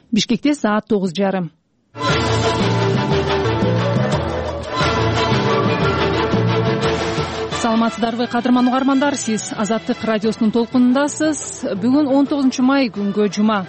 Бишкекте саат 9:30. Саламатсыздарбы кадырман угармандар, сиз Азаттык радиосунун толкунундасыз. Бүгүн 19 май күнгө жума.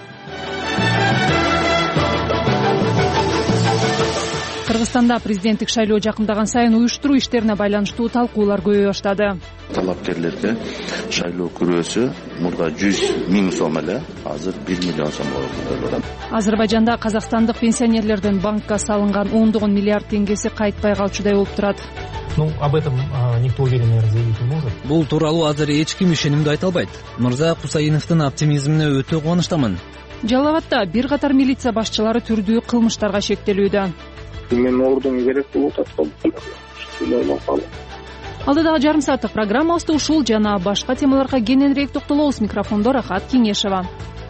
Кыргызстанда президенттик шайлоо жакындаган сайын уюштуруу иштерине байланыштуу талкуулар көбөйө баштады. Талапкерлерге шайлоо күрөөсү мурда 100 миң сом эле, азыр 1 миллион сомго көтөрүлдү. Азербайжанда казакстандык пенсионерлердин банкка салынган ондогон миллиард теңгеси кайтпай калчудай болуп турат. Об этом никто уверенно заявить не может. Бул тууралуу азыр эч ким ишенимдүү айта албайт. Мырза Кусаиновдун оптимизмине өтө кубанычтамын. Жалал Абадта бир катар милиция башчылары түрдүү кылмыштарга шектелүүдө. Мен ордун керек болуп атат. Алдыдагы жарым сааттык программабызда ушул жана башка темаларга кененирээк токтолобуз. Микрофондо Рахат Кеңешева.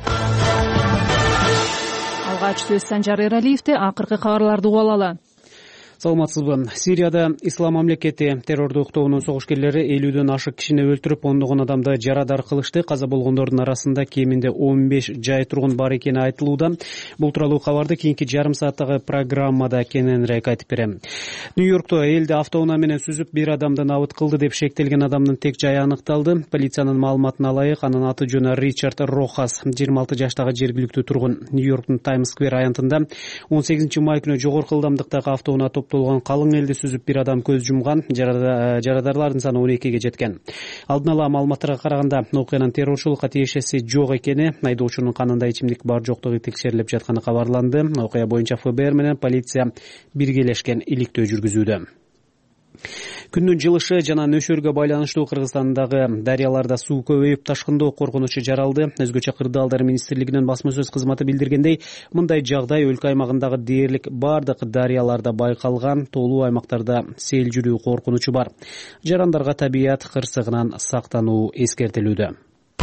Алгач сөз Санжар Эралиевде. Акыркы кабарларды угуп алалы. Саламатсызбы. Сирияда Ислам мамлекети террордук тобунун согушкерлери 50дөн ашык кишини өлтүрүп, ондогон адамды жарадар кылышты. Каза болгондордун арасында кеминде 15 жай тургун бар экени айтылууда. Бул тууралуу кабарды кийинки жарым сааттагы программада кененирээк айтып берем. Нью-Йоркто элди автоунаа менен сүзүп, бир адамды набыт кылды деп шектелген адамдын тек жайы аныкталды. Полициянын маалыматына ылайык, анын аты жөнү Ричард Рохас, 26 жаштагы жергиликтүү тургун. Нью-Йорктун Таймс-сквер аянтында 18 май күнү жогорку ылдамдыктагы автоунаа толгон калың элди сүзүп бир адам көз жумган. Жарадарлардын саны 12ге жеткен. Алдын ала маалыматтарга караганда окуянын террорчулукка тиешеси жок экени, айдоочунун канында ичимдик бар жоктугу текшерилип жатканы кабарланды. Окуя боюнча ФБР менен полиция биргелешкен иликтөө жүргүзүүдө. Күндүн жылышы жана нөшөргө байланыштуу Кыргызстандагы дарыяларда суу көбөйүп, ташкындоо коркунучу жаралды. Өзгөчө Кырдаалдар министрлигинин басма сөз кызматы билдиргендей, мындай жагдай өлкө аймагындагы дээрлик бардык дарыяларда байкалган. Тоолуу аймактарда сел жүрүү коркунучу бар. Жарандарга табият кырсыгынан сактануу эскертилүүдө.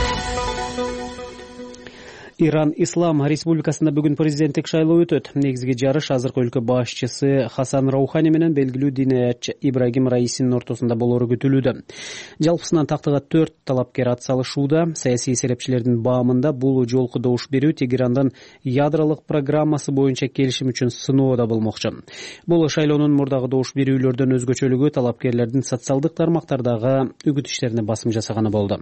Иран Ислам Республикасында бүгүн президенттик шайлоо өтөт. Негизги жарыш азыркы өлкө башчысы Хасан Раухани менен белгилүү диниятчы Ибрагим Раисинин ортосунда болору күтүлүүдө. Жалпысынан тактыга 4 талапкер атсалышууда. Саясий серепчилердин баамында бул жолку добуш берүү Тегерандын ядролук программасы боюнча келишим үчүн сыноода болмокчу. Бул шайлоонун мурдагы добуш берүүлөрдөн өзгөчөлүгү талапкерлердин социалдык тармактардагы үгүт иштерине басым жасаганы болду.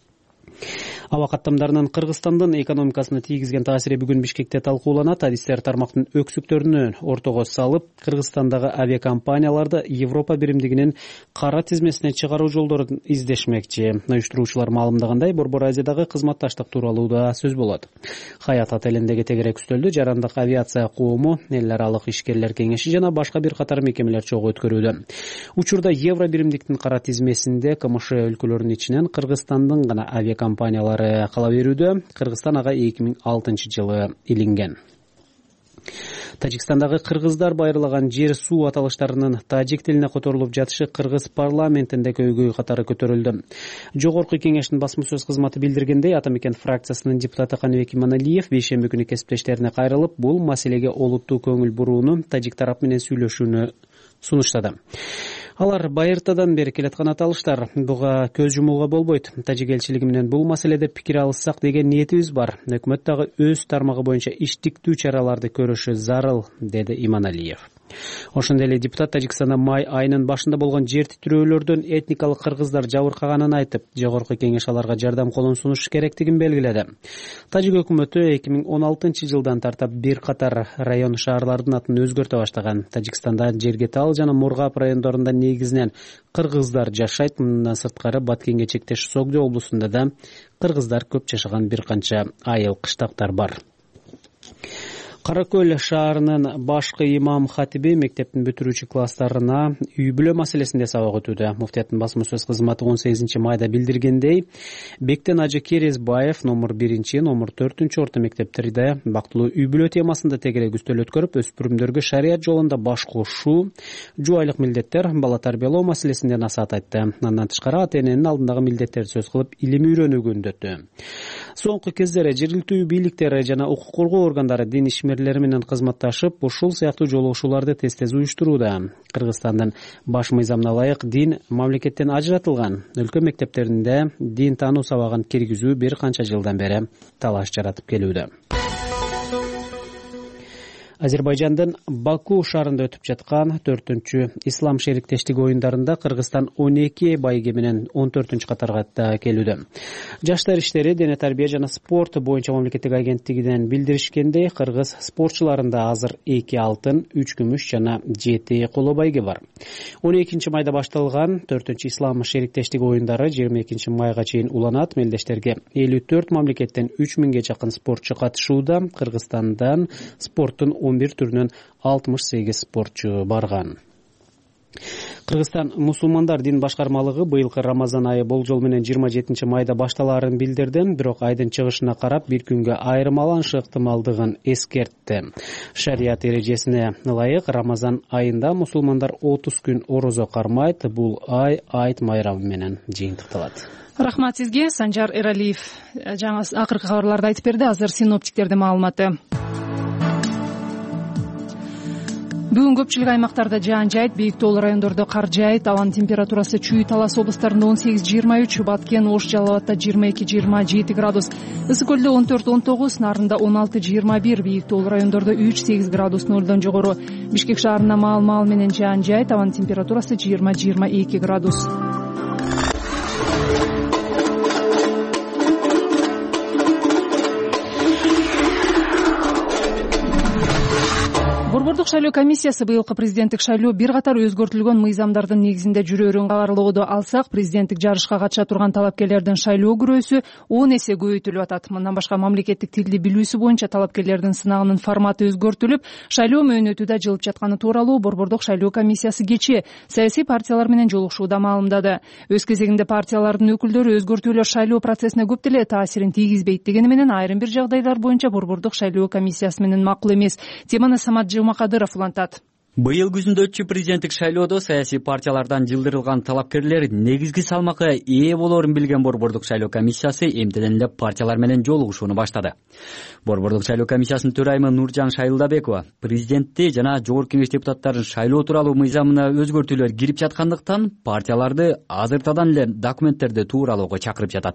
Аба каттамдарынын Кыргызстандын экономикасына тийгизген таасири бүгүн Бишкекте талкууланат. Адистер тармактын өксүктөрүнө ортого салып, Кыргызстандагы авиакомпанияларды Европа биримдигинин кара тизмесине чыгаруу жолдорун издешмекчи. Уюштуруучулар маалымдагандай, Борбор Азиядагы кызматташтык тууралуу да сөз болот. Хаят отелиндеги тегерек үстөлдү Жарандык авиация коому, эл аралык ишкерлер кеңеши жана башка бир катар мекемелер чогуу өткөрүүдө. Учурда Евро биримдиктин кара тизмесинде КМШ өлкөлөрүнүн ичинен Кыргызстандын гана авиакомпаниялары кала берүүдө. Кыргызстан ага 2006 жылы илинген. Тажикстандагы кыргыздар байырлаган жер суу аталыштарынын тажик тилине которулуп жатышы кыргыз парламентинде көйгөй катары көтөрүлдү. Жогорку кеңештин басма сөз кызматы билдиргендей, Атамекен фракциясынын депутаты Каныбек Иманалиев бейшемби күнү кесиптештерине кайрылып, бул маселеге олуттуу көңүл бурууну, тажик тарап менен сүйлөшүүнү сунуштады. Алар байыртадан бери келаткан аталыштар, буга көз жумууга болбойт. Тажик элчилиги менен бул маселеде пикир алышсак деген ниетибиз бар. Өкмөт дагы өз тармагы боюнча иштиктүү чараларды көрүшү зарыл, деди Иманалиев. Ошондой эле депутат Тажикстанда май айынын башында болгон жер титирөөлөрдөн этникалык кыргыздар жабыркаганын айтып, жогорку кеңеш аларга жардам колун сунуш керектигин белгиледи. Тажик өкмөтү 2016 жылдан тартап бир катар район шаарлардын атын өзгөртө баштаган. Тажикстанда Жергетал жана Мургап райондорунда негизинен кыргыздар жашайт. Мындан сырткары Баткенге чектеш Согдо облусунда да кыргыздар көп жашаган бир канча айыл кыштактар бар. Кара Көл шаарынын башкы имам хатиби мектептин бүтүрүүчү класстарына үй-бүлө маселесинде сабак өтүүдө. Муфтияттын басма сөз кызматы 18 майда билдиргендей, Бектен Ажы Керезбаев номер 1, номер 4 орто мектептерде бактылуу үй-бүлө темасында тегерек үстөл өткөрүп, өспүрүмдөргө шарият жолунда баш кошуу, жубайлык милдеттер, бала тарбиялоо маселесинде насаат айтты. Андан тышкары ата-эненин алдындагы милдеттерди сөз кылып, илим үйрөнүүгө үндөттү. Соңку кездери жергиликтүү бийликтер жана укук коргоо органдары дин ишмерлери менен кызматташып, ушул сыяктуу жолугушууларды тез-тез уюштурууда. Кыргызстандын баш мыйзамына ылайык дин мамлекеттен ажыратылган. Өлкө мектептеринде дин таануу сабагын киргизүү бир канча жылдан бери талаш жаратып келүүдө. Азербайжандын Баку шаарында өтүп жаткан 4-чү ислам шериктештиги оюндарында Кыргызстан 12 байге менен 14-чү катарга келүүдө. Жаштар иштери, дене тарбия жана спорт боюнча мамлекеттик агенттигинен билдиришкендей, кыргыз спортчуларында азыр 2 алтын, 3 күмүш жана 7 коло байге бар. 12-майда башталган 4-чү ислам шериктештиги оюндары 22 майга чейин уланат. Мелдештерге 54 мамлекеттен 3000ге жакын спортчу катышууда. Кыргызстандан спорттун 11 түрүнөн 68 спортчу барган. Кыргызстан мусулмандар дин башкармалыгы быйылкы Рамазан айы болжол менен 27 майда башталаарын билдирди, бирок айдын чыгышына карап бир күнгө айырмаланышы ыктымалдыгын эскертти. Шарият эрежесине ылайык Рамазан айында мусулмандар 30 күн орозо кармайт. Бул ай айт майрамы менен жыйынтыкталат. Рахмат сизге, Санжар Эралиев. Жаңы акыркы кабарларды айтып берди. Азыр синоптиктердин маалыматы. Бүгүн көпчүлүк аймактарда жаан жайт, бийик тоолуу райондордо кар жайт. Абанын температурасы Чүй, Талас облустарында 18-23, Баткен, Ош, Жалал абадта 22-27 градус, Ысык көлдө 14-19, Нарында 16-21, бийик тоолуу райондордо 3-8 градус нөлдөн жогору. Бишкек шаарында маал менен жаан жайт, абанын температурасы 20-22 градус. Борбордук шайлоо комиссиясы быйылкы президенттик шайлоо бир катар өзгөртүлгөн мыйзамдардын негизинде жүрөөрүн кабарлоодо алсак, президенттик жарышка катыша турган талапкерлердин шайлоо күрөөсү 10 эсе көбөйтүлүп атат. Мындан башка мамлекеттик тилди билүүсү боюнча талапкерлердин сынагынын форматы өзгөртүлүп, шайлоо мөөнөтү да жылып жатканы тууралуу Борбордук шайлоо комиссиясы кечээ саясий партиялар менен жолугушууда маалымдады. Өз кезегинде партиялардын өкүлдөрү өзгөртүүлөр шайлоо процессине көп деле таасирин тийгизбейт дегени менен айрым бир жагдайлар боюнча Борбордук шайлоо комиссиясы менен макул эмес. Теманы Самат Жумакадыров улантат. Быйыл күзүндө өтчү президенттик шайлоодо саясий партиялардан жылдырылган талапкерлер негизги салмакка ээ болоорун билген Борбордук шайлоо комиссиясы эмтеден эле партиялар менен жолугушууну баштады. Борбордук шайлоо комиссиясынын төрайымы Нуржан Шайылдабекова президентти жана жогорку кеңеш депутаттарын шайлоо тууралуу мыйзамына өзгөртүүлөр кирип жаткандыктан партияларды азыртадан эле документтерди тууралоого чакырып жатат.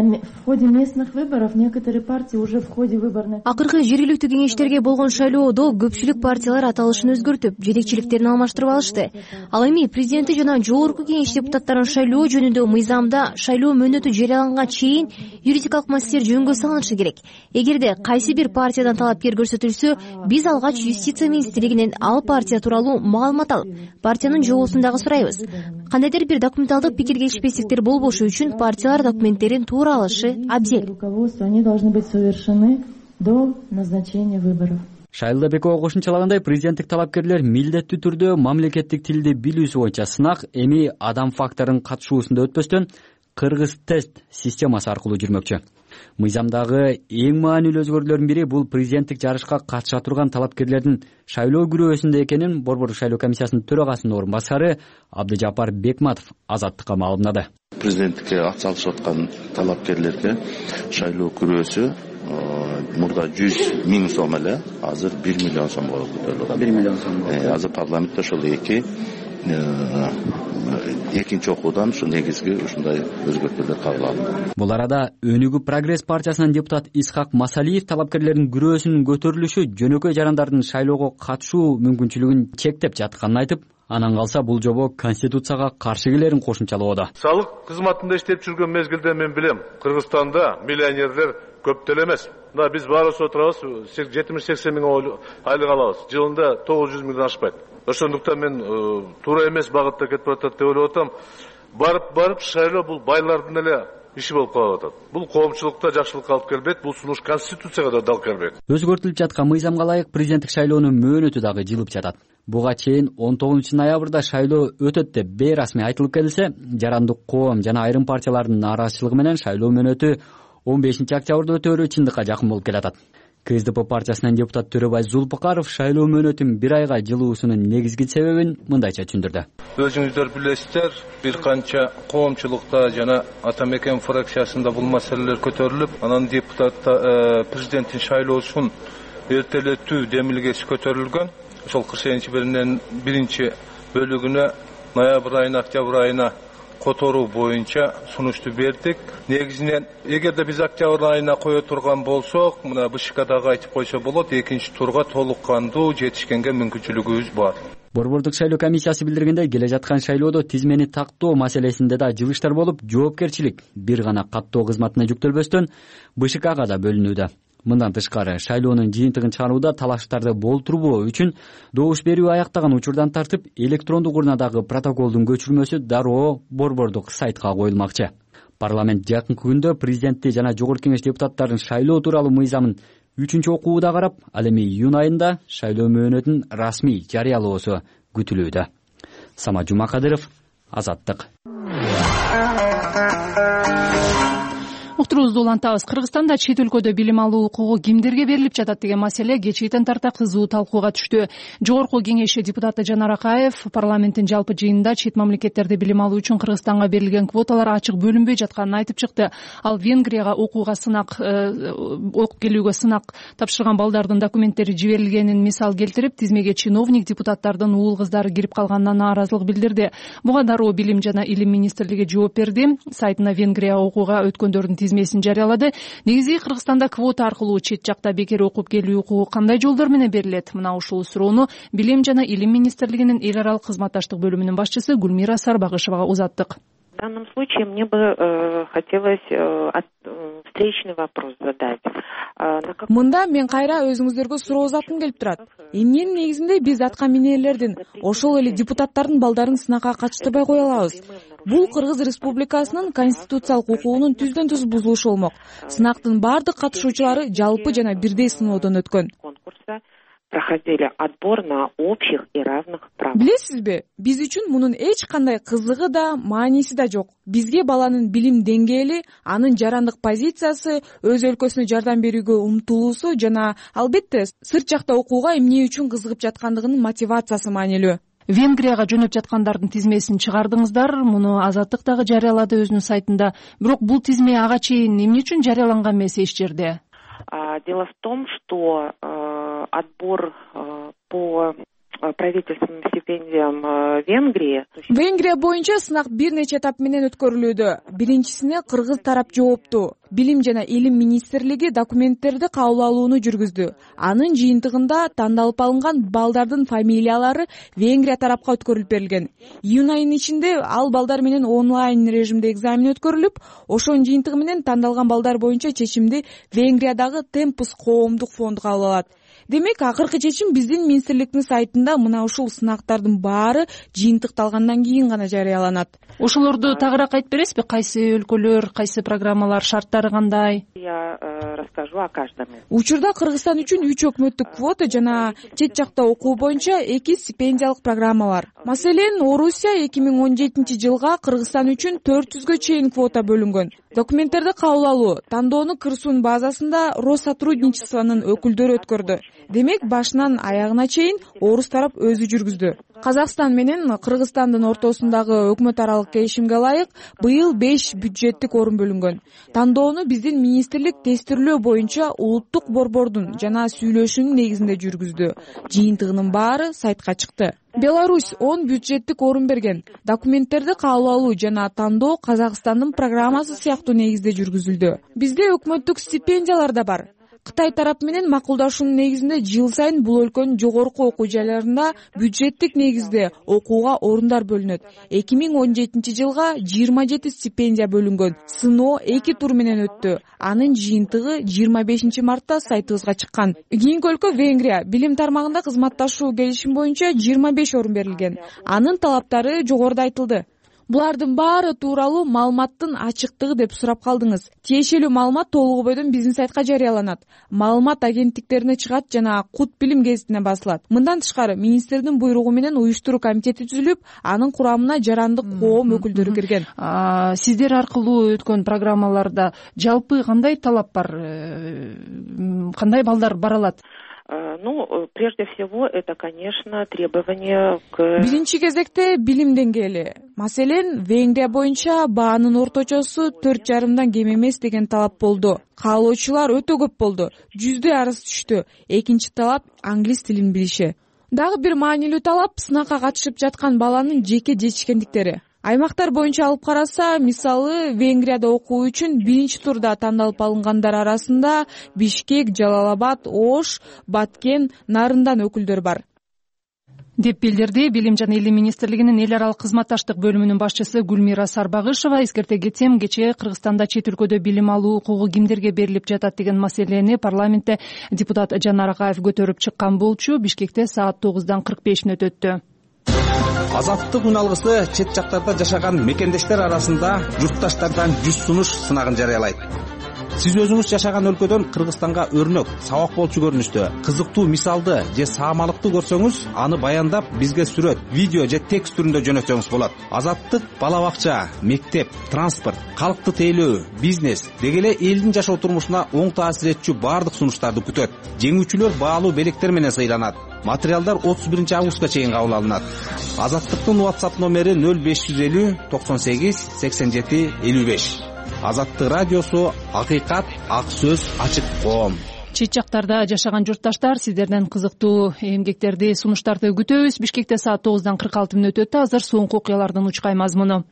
Акыркы жергиликтүү кеңештерге болгон шайлоодо көпчүлүк партиялар аталышын өзгөртүп, жетекчиликтерин алмаштырып алышты. Ал эми президенти жана жогорку кеңеш депутаттарын шайлоо жөнүндө мыйзамда шайлоо мөөнөтү жарыяланганга чейин юридикалык маселелер жөнгө салынышы керек. Эгерде кайсы бир партиядан талапкер көрсөтүлсө, биз алгач юстиция министрлигинен ал партия тууралуу маалымат алып, партиянын жобосун дагы сурайбыз. Кандайдыр бир документалдык пикир келишпестиктер болбошу үчүн партиялар документтерин туура алышы абзел. Они должны быть совершены до назначения выборов. Шайылдабекова кошумчалагандай, президенттик талапкерлер милдеттүү түрдө мамлекеттик тилди билүүсү боюнча сынак эми адам факторунун катышуусунда өтпөстөн кыргыз тест системасы аркылуу жүрмөкчү. Мыйзамдагы эң маанилүү өзгөрүүлөрдүн бири бул президенттик жарышка катыша турган талапкерлердин шайлоо күрөөсүндө экенин Борбордук шайлоо комиссиясынын төрагасынын орун басары Абдыжапар Бекматов Азаттыкка маалымдады. Президенттикке ат салышып аткан талапкерлерге шайлоо күрөөсү мурда 100 000 сом эле, азыр 1 миллион сомго көтөрүлөт. 1 миллион сом. Азыр парламентте ошол экинчи окуудан ушу негизги ушундай өзгөртүүлөр кабыл алынды. Бул арада Өнүгүү Прогресс партиясынын депутат Исхак Масалиев талапкерлердин күрөөсүнүн көтөрүлүшү жөнөкөй жарандардын шайлоого катышуу мүмкүнчүлүгүн чектеп жатканын айтып, анан калса бул жобо конституцияга каршы келерин кошумчалоодо. Салык кызматында иштеп жүргөн мезгилде мен билем, Кыргызстанда миллионерлер көп деле эмес. Мына биз баарыбыз отурабыз, 70-80 миң айлык алабыз. Жылында 900 миңден ашпайт. Ошондуктан мен туура эмес багытта кетип атат деп ойлоп атам. Барып шайлоо бул байлардын эле иши болуп калып атат. Бул коомчулукта жакшылыкка алып келбейт, бул сунуш конституцияга да алып келбейт. Өзгөртүлүп жаткан мыйзамга ылайык президенттик шайлоонун мөөнөтү дагы жылып жатат. Буга чейин 19 ноябрда шайлоо өтөт деп бейрасмий айтылып келсе, жарандык коом жана айрым партиялардын нааразычылыгы менен шайлоо мөөнөтү 15 октябрда өтөөрү чындыкка жакын болуп келатат. КСДП партиясынын депутат Төрөбай Зулпукаров шайлоо мөөнөтүн бир айга жылуусунун негизги себебин мындайча түшүндүрдү. Өзүңүздөр билесиздер, бир канча коомчулукта жана Ата Мекен фракциясында бул маселелер көтөрүлүп, анан президенттин шайлоосун эртелетүү демилгеси көтөрүлгөн. Ошол 48-биринен биринчи бөлүгүнө ноябрь айына, октябрь айына которуу боюнча сунушту бердик. Негизинен эгерде биз октябрь айына кое турган болсок, мына БШКдагы айтып койсо болот, экинчи турга толук кандуу жетишкенге мүмкүнчүлүгүбүз бар. Борбордук шайлоо комиссиясы билдиргендей, келе жаткан шайлоодо тизмени тактоо маселесинде да жылыштар болуп, жоопкерчилик бир гана каттоо кызматына жүктөлбөстөн БШКга да бөлүнүүдө. Мындан тышкары, шайлоонун жыйынтыгын чыгарууда талаштарды болтурбоо үчүн добуш берүү аяктаган учурдан тартып, электрондук урнадагы протоколдун көчүрмөсү дароо борбордук сайтка коюлмакчы. Парламент жакынкы күндө президентти жана жогорку кеңеш депутаттарын шайлоо тууралуу мыйзамын 3-окууда карап, ал эми июнь айында шайлоо мөөнөтүн расмий жарыялоосу күтүлүүдө. Самат Жумакадыров, Азаттык. Уктуруубузду улантабыз. Кыргызстанда чет өлкөдө билим алуу укугу кимдерге берилип жатат деген маселе кечээден тарта кызуу талкууга түштү. Жогорку кеңеши депутаты Жанар Акаев парламенттин жалпы жыйынында чет мамлекеттерде билим алуу үчүн Кыргызстанга берилген квоталар ачык бөлүнбөй жатканын айтып чыкты. Ал Венгрияга окуп келүүгө сынак тапшырган балдардын документтери жиберилгенин мисал келтирип, тизмеге чиновник депутаттардын уул кыздары кирип калганына нааразылык билдирди. Буга дароо Билим жана Илим министрлиги жооп берди. Сайтына Венгрия окууга өткөндөрдүн тизмесин жарыялады. Негизи Кыргызстанда квота аркылуу чет жакта бекер окуп келүү укугу кандай жолдор менен берилет? Мына ушул суроону Билим жана Илим министрлигинин эл аралык кызматташтык бөлүмүнүн башчысы Гүлмира Сарбагышевага узаттык. В данном случае мне бы хотелось встречный вопрос задать. Мында мен кайра өзүңүздөргө суроо узаткым келип турат. Эмненин негизинде биз атка минерлердин, ошол эле депутаттардын балдарын сынакка катыштырбай кое алабыз? Бул Кыргыз Республикасынын конституциялык укугунун түздөн-түз бузулушу болмок. Сынактын бардык катышуучулары жалпы жана бирдей сыноодон өткөн. Проходили отбор на общих и равных правах. Билесизби, биз үчүн мунун эч кандай кызыгы да, мааниси да жок. Бизге баланын билим деңгээли, анын жарандык позициясы, өз өлкөсүнө жардам берүүгө умтулуусу жана албетте сырт жакта окууга эмне үчүн кызыгып жаткандыгынын мотивациясы маанилүү. Венгрияга жөнөп жаткандардын тизмесин чыгардыңыздар, муну Азаттык дагы жарыялады өзүнүн сайтында. Бирок бул тизме ага чейин эмне үчүн жарыяланган эмес эч жерде? Дело в том, что отбор по правительственным стипендиям Венгрии. Венгрия боюнча сынак бир нече этап менен өткөрүлүүдө. Биринчисине кыргыз тарап жоопту. Билим жана Илим министрлиги документтерди кабыл алууну жүргүздү. Анын жыйынтыгында тандалып алынган балдардын фамилиялары Венгрия тарапка өткөрүлүп берилген. Июнь айынын ичинде ал балдар менен онлайн режимде экзамен өткөрүлүп, ошонун жыйынтыгы менен тандалган балдар боюнча чечимди Венгриядагы Темпус коомдук фонду кабыл алат. Демек, акыркы чечим биздин министрликтин сайтында мына ушул сынактардын баары жыйынтыкталгандан кийин гана жарыяланат. Ошолорду тагыраак айтып бересизби? Кайсы өлкөлөр, кайсы программалар, шарттары кандай? Я расскажу о каждом. Учурда Кыргызстан үчүн 3 өкмөттүк квота жана чет жакта окуу боюнча 2 стипендиялык программа бар. Маселен, Орусия 2017 жылга Кыргызстан үчүн 400гө чейин квота бөлүнгөн. Документтерди кабыл алуу, тандоону Кырсун базасында Россотрудничествонун өкүлдөрү өткөрдү. Демек, башынан аягына чейин орус тарап өзү жүргүздү. Казакстан менен Кыргызстандын ортосундагы өкмөт аралык келишимге ылайык быйыл 5 бюджеттик орун бөлүнгөн. Тандоону биздин министрлик тестирлөө боюнча улуттук борбордун жана сүйлөшүүнүн негизинде жүргүздү. Жыйынтыгынын баары сайтка чыкты. Беларусь 10 бюджеттик орун берген. Документтерди кабыл алуу жана тандоо Казакстандын программасы сыяктуу негизде жүргүзүлдү. Бизде өкмөттүк стипендиялар да бар. Кытай тарап менен макулдашуунун негизинде жыл сайын бул өлкөнүн жогорку окуу жайларында бюджеттик негизде окууга орундар бөлүнөт. 2017 жылга 27 стипендия бөлүнгөн. Сыноо 2 тур менен өттү. Анын жыйынтыгы 25 мартта сайтыбызга чыккан. Кийинки өлкө Венгрия. Билим тармагында кызматташуу келишим боюнча 25 орун берилген. Анын талаптары жогоруда айтылды. Булардын баары тууралуу маалыматтын ачыктыгы деп сурап калдыңыз. Тиешелүү маалымат толугу бойдон биздин сайтка жарыяланат. Маалымат агенттиктерине чыгат жана Кут билим гезитине басылат. Мындан тышкары министрдин буйругу менен уюштуруу комитети түзүлүп, анын курамына жарандык коом өкүлдөрү кирген. Сиздер аркылуу өткөн программаларда жалпы кандай талап бар? Кандай балдар бара алат? Прежде всего, это, конечно, требования к... Биринчи кезекте билим деңгээли. Маселен, Венгрия боюнча баанын орточосу 4,5 кем эмес деген талап болду. Каалоочулар өтө көп болду. 100 арыз түштү. Экинчи талап англис тилин билиши. Дагы бир маанилүү талап сынакка катышып жаткан баланын жеке жетишкендиктери. Аймактар боюнча алып караса, мисалы Венгрияда окуу үчүн биринчи турда тандалып алынгандар арасында Бишкек, Жалал-Абад, Ош, Баткен, Нарындан өкүлдөр бар деп билдирди Билим жана Илим министрлигинин эл аралык кызматташтык бөлүмүнүн башчысы Гүлмира Сарбагышева. Эскерте кетсем, кечээ Кыргызстанда чет өлкөдө билим алуу укугу кимдерге берилип жатат деген маселени парламентте депутат Жанар Акаев көтөрүп чыккан болчу. Бишкекте саат 9:45 өтөттү. Азаттык үн алгысы чет жактарда жашаган мекендештер арасында журтташтардан 100 сунуш сынагын жарыялайт. Сиз өзүңүз жашаган өлкөдөн Кыргызстанга өрнөк, сабак болчу көрүнүштө, кызыктуу мисалды же саамалыкты көрсөңүз, аны баяндап бизге сүрөт, видео же текст түрүндө жөнөтсөңүз болот. Азаттык бала бакча, мектеп, транспорт, калкты тейлөө, бизнес деги эле элдин жашоо турмушуна оң таасир этчү баардык сунуштарды күтөт. Жеңүүчүлөр баалуу белектер менен сыйланат. Материалдар 31 августка чейин кабыл алынат. Азаттыктын WhatsApp номери 0550 98 87 55. Азаттык радиосу, акыйкат, ак сөз, ачык коом. Чет жактарда жашаган журтташтар, сиздерден кызыктуу эмгектерди, сунуштарды күтөбүз. Бишкекте саат 9:46 өтөттү. Азыр соңку окуялардын учкай мазмуну.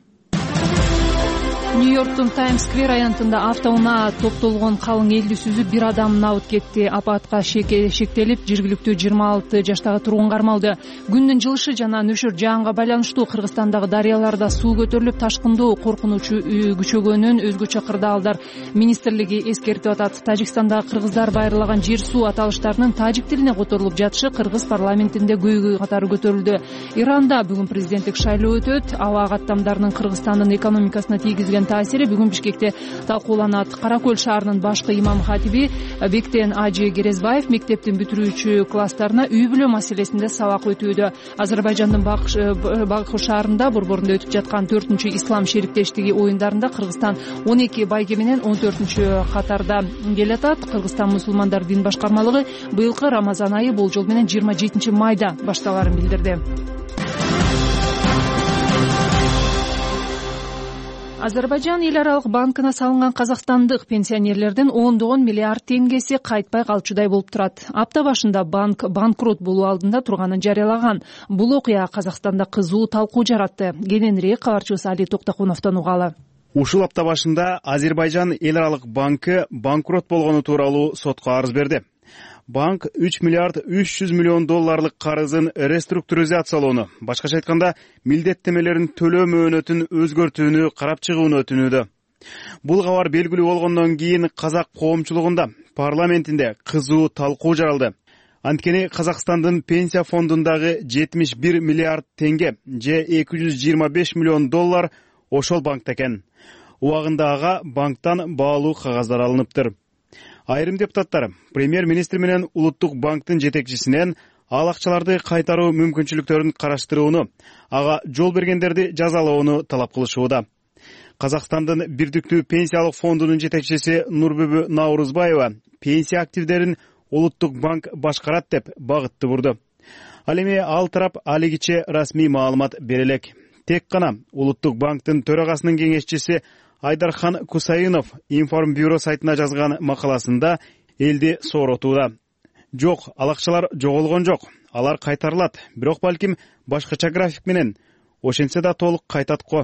Нью-Йорктун Таймс-сквер аянтында автоунаа топтолгон калың элди сүзүп, бир адам набыт кетти. Апатка шектелип, жергиликтүү 26 жаштагы тургун кармалды. Күндүн жылышы жана нөшөр жаанга байланыштуу Кыргызстандагы дарыяларда суу көтөрүлүп, ташкындоо коркунучу күчөгөнүн өзгөчө кырдаалдар министрлиги эскертип атат. Тажикстандагы кыргыздар байырлаган жер суу аталыштарынын тажик тилине которулуп жатышы кыргыз парламентинде көйгөй катары көтөрүлдү. Иранда бүгүн президенттик шайлоо өтөт. Аба каттамдарынын Кыргызстандын экономикасына тийгизген таасири бүгүн Бишкекте талкууланат. Кара Көл шаарынын башкы имам хатиби Бектен Ажи Керезбаев мектептин бүтүрүүчү класстарына үй-бүлө маселесинде сабак өтүүдө. Азербайжандын Баку шаарында борборунда өтүп жаткан 4-чү ислам шериктештиги оюндарында Кыргызстан 12 байге менен 14-чү катарда келатат. Кыргызстан мусулмандар дин башкармалыгы быйылкы Рамазан айы болжол менен 27 майда башталарын билдирди. Азербайжан эл аралык банкына салынган казакстандык пенсионерлердин ондогон миллиард теңгеси кайтпай калчудай болуп турат. Апта башында банк банкрот болуу алдында турганын жарыялаган. Бул окуя Казакстанда кызуу талкуу жаратты. Кененирээк кабарчыбыз Али Токтокуновдон угалы. Ушул апта башында Азербайжан эл аралык банкы банкрот болгону тууралуу сотко арыз берди. Банк 3 миллиард 300 миллион долларлык карызын реструктуризациялоону, башкача айтканда, милдеттемелерин төлөө мөөнөтүн өзгөртүүнү карап чыгууну өтүнүүдө. Бул кабар белгилүү болгондон кийин казак коомчулугунда парламентинде кызуу талкуу жаралды. Анткени Казакстандын пенсия фондундагы 71 миллиард теңге же 225 миллион доллар ошол банкта экен. Убагында ага банктан баалуу кагаздар алыныптыр. Айрым депутаттар премьер-министр менен Улуттук банктын жетекчисинен ал акчаларды кайтаруу мүмкүнчүлүктөрүн караштырууну, ага жол бергендерди жазалоону талап кылышууда. Казакстандын Бирдиктүү пенсиялык фондунун жетекчиси Нурбүбү Наурузбаева пенсия активдерин Улуттук банк башкарат деп багытты бурду. Ал эми ал тарап алигиче расмий маалымат бере элек. Тек гана Улуттук банктын төрагасынын кеңешчиси Айдархан Кусайынов информбюро сайтына жазган макаласында элди сооротууда. Жок, ал акчалар жоголгон жок. Алар кайтарылат, бирок балким башкача график менен, ошентсе да толук кайтат го,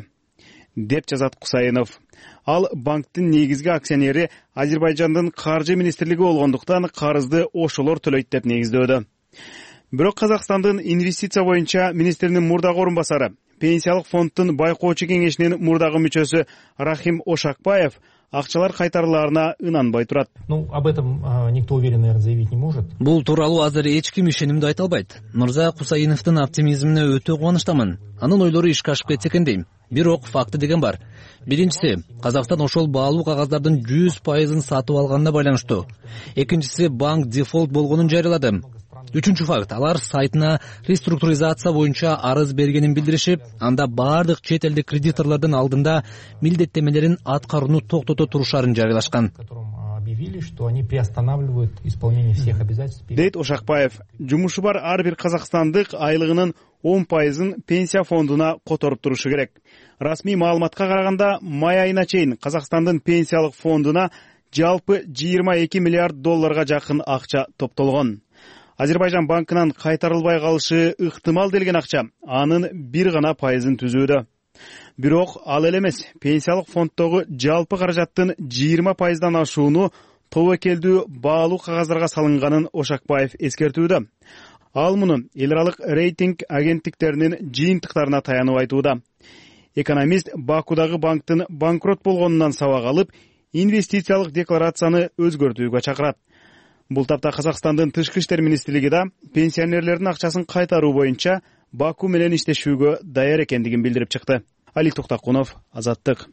деп жазат Кусайынов. Ал банктын негизги акционери Азербайжандын каржы министрлиги болгондуктан карызды ошолор төлөйт деп негиздөөдө. Бирок Казакстандын инвестиция боюнча министринин мурдагы орун басары, пенсиялык фонддун байкоочу кеңешинин мурдагы мүчөсү Рахим Ошакбаев акчалар кайтарылаарына ынанбай турат. Об этом никто уверенно, наверное, заявить не может. Бул тууралуу азыр эч ким ишенимдүү айта албайт. Мырза Кусайыновдун оптимизмине өтө кубанычтамын. Анын ойлору ишке ашып кетсе экен дейм. Бирок факты деген бар. Биринчиси, Казакстан ошол баалуу кагаздардын 100% сатып алганына байланыштуу. Экинчиси, банк дефолт болгонун жарыялады. Үчүнчү факт, алар сайтына реструктуризация боюнча арыз бергенин билдиришип, анда бардык чет элдик кредиторлордун алдында милдеттемелерин аткарууну токтото турушарын жарыялашкан. Объявили, что они приостанавливают исполнение всех обязательств. Дейт Ошакбаев, жумушу бар ар бир казакстандык айлыгынын 10%-ын пенсия фондуна которуп турушу керек. Расмий маалыматка караганда, май айына чейин Казакстандын пенсиялык фондуна жалпы 22 миллиард долларга жакын акча топтолгон. Азербайжан банкынан кайтарылбай калышы ыктымал делген акча анын 1% түзүүдө. Бирок ал эле эмес. Пенсиялык фонддогу жалпы каражаттын 20% ашууну тобокелдүү баалуу кагаздарга салынганын Ошакбаев эскертүүдө. Ал муну эл аралык рейтинг агенттиктеринин жыйынтыктарына таянып айтууда. Экономист Бакудагы банктын банкрот болгонунан сабак алып, инвестициялык декларацияны өзгөртүүгө чакырат. Бул тапта Казакстандын Тышкы иштер министрлиги да пенсионерлердин акчасын кайтаруу боюнча Баку менен иштешүүгө даяр экендигин билдирип чыкты. Али Туктакунов, Азаттык.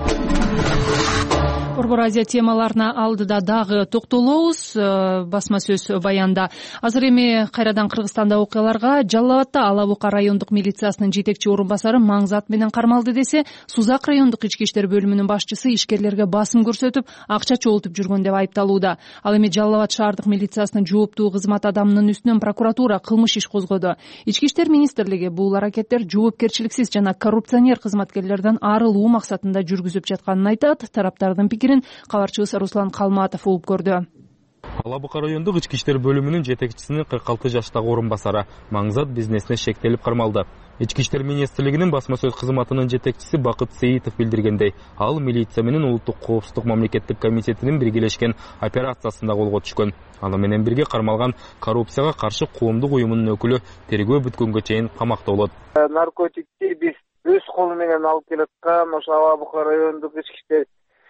Борбор Азия темаларына алдыда дагы токтолобуз. Басма сөз баянда. Азыр эми кайрадан Кыргызстанда окуяларга Жалал Абадта Ала Бука райондук милициясынын жетекчи орун басары маңзат менен кармалды десе, Сузак райондук ички иштер бөлүмүнүн башчысы ишкерлерге басым көрсөтүп, акча чогултуп жүргөн деп айыпталууда. Ал эми Жалал Абад шаардык милициясынын жооптуу кызмат адамынын үстүнөн прокуратура кылмыш иш козгоду. Ички иштер министрлиги бул аракеттер жоопкерчиликсиз жана коррупционер кызматкерлерден арылуу максатында жүргүзүп жатканын айтат. Тараптардын кабарчыбыз Руслан Калматов угуп көрдү. Ала Бука райондук ички иштер бөлүмүнүн жетекчисинин 46 жаштагы орун басары маңзат бизнесине шектелип кармалды. Ички иштер министрлигинин басма сөз кызматынын жетекчиси Бакыт Сейитов билдиргендей, ал милиция менен улуттук коопсуздук мамлекеттик комитетинин биргелешкен операциясында колго түшкөн. Аны менен бирге кармалган коррупцияга каршы коомдук уюмунун өкүлү тергөө бүткөнгө чейин камакта болот. Наркотикти биз өз колу менен алып келаткан ошо Ала Бука райондук ички иштер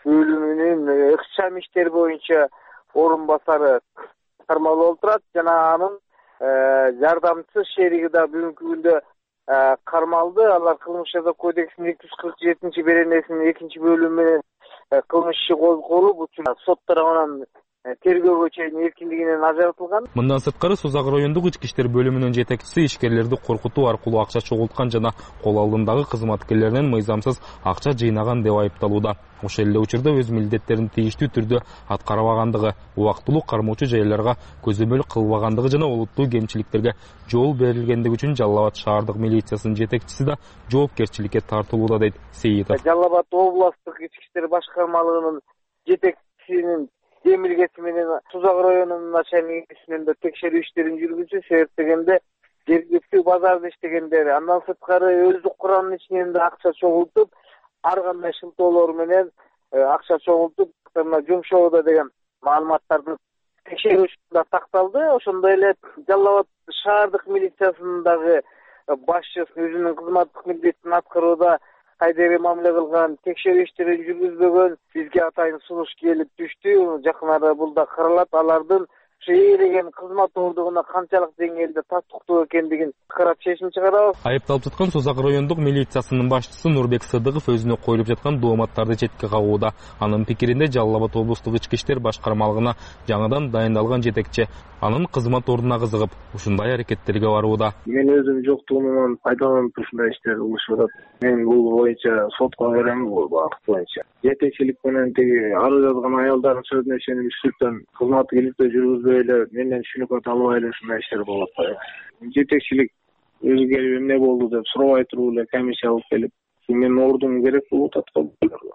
бөлүмүнүн ыкчам иштер боюнча орун басары кармалып отурат жана анын жардамчысы шериги да бүгүнкү күндө кармалды. Алар кылмыш жаза кодексинин 247 беренесинин 2 бөлүмү менен кылмыш иши козголуп, сот тарабынан тергөөгө чейин эркиндигинен ажыратылган. Мындан сырткары Сузак райондук ички иштер бөлүмүнүн жетекчиси ишкерлерди коркутуу аркылуу акча чогулткан жана кол алдындагы кызматкерлеринен мыйзамсыз акча жыйнаган деп айыпталууда. Ошол эле учурда өз милдеттерин тийиштүү түрдө аткарбагандыгы, убактылуу кармоочу жайларга көзөмөл кылбагандыгы жана олуттуу кемчиликтерге жол берилгендиги үчүн Жалал Абад шаардык милициясынын жетекчиси да жоопкерчиликке тартылууда, дейт Сейитов. Жалал Абад областтык ички иштер башкармалыгынын жетекчисинин демилгеси менен Сузак районунун начальнигинен да текшерүү иштерин жүргүзүү, себеп дегенде жергиликтүү базарда иштегендер, андан сырткары өздүк курамдын ичинен да акча чогултуп, ар кандай шылтоолор менен акча чогултуп, жумшоодо деген маалыматтардын текшерүүсүндө такталды. Ошондой эле Жалал Абад шаардык милициясынын дагы башчысы өзүнүн кызматтык милдетин аткарууда кайдери мамиле кылган, текшерүү иштерин жүргүзбөгөн, бизге атайын сунуш келип түштү. Жакын арада бул да каралат. Алардын ээлеген кызмат ордугуна канчалык деңгээлде татыктуу экендигин карап чечим чыгарабыз. Айыпталып жаткан Сузак райондук милициясынын башчысы Нурбек Сыдыков өзүнө коюлуп жаткан дооматтарды четке кагууда. Анын пикиринде Жалал Абад облустук ички иштер башкармалыгына жаңыдан дайындалган жетекчи анын кызмат ордуна кызыгып, ушундай аракеттерге барууда. Мен өзүм жоктугумдан пайдаланып ушундай иштер кылышып атат. Мен бул боюнча сотко берем, бул багыт боюнча. Жетекчилик менен теги арыз жазган аялдардын сөзүнө ишенип үстүртөн кызмат иликтөө жүргүзбөй эле, менден түшүнүк албай эле ушундай иштер болуп атат. Жетекчилик өзү келип эмне болду деп сурабай туруп эле комиссия алып келип, менин ордум керек болуп атат.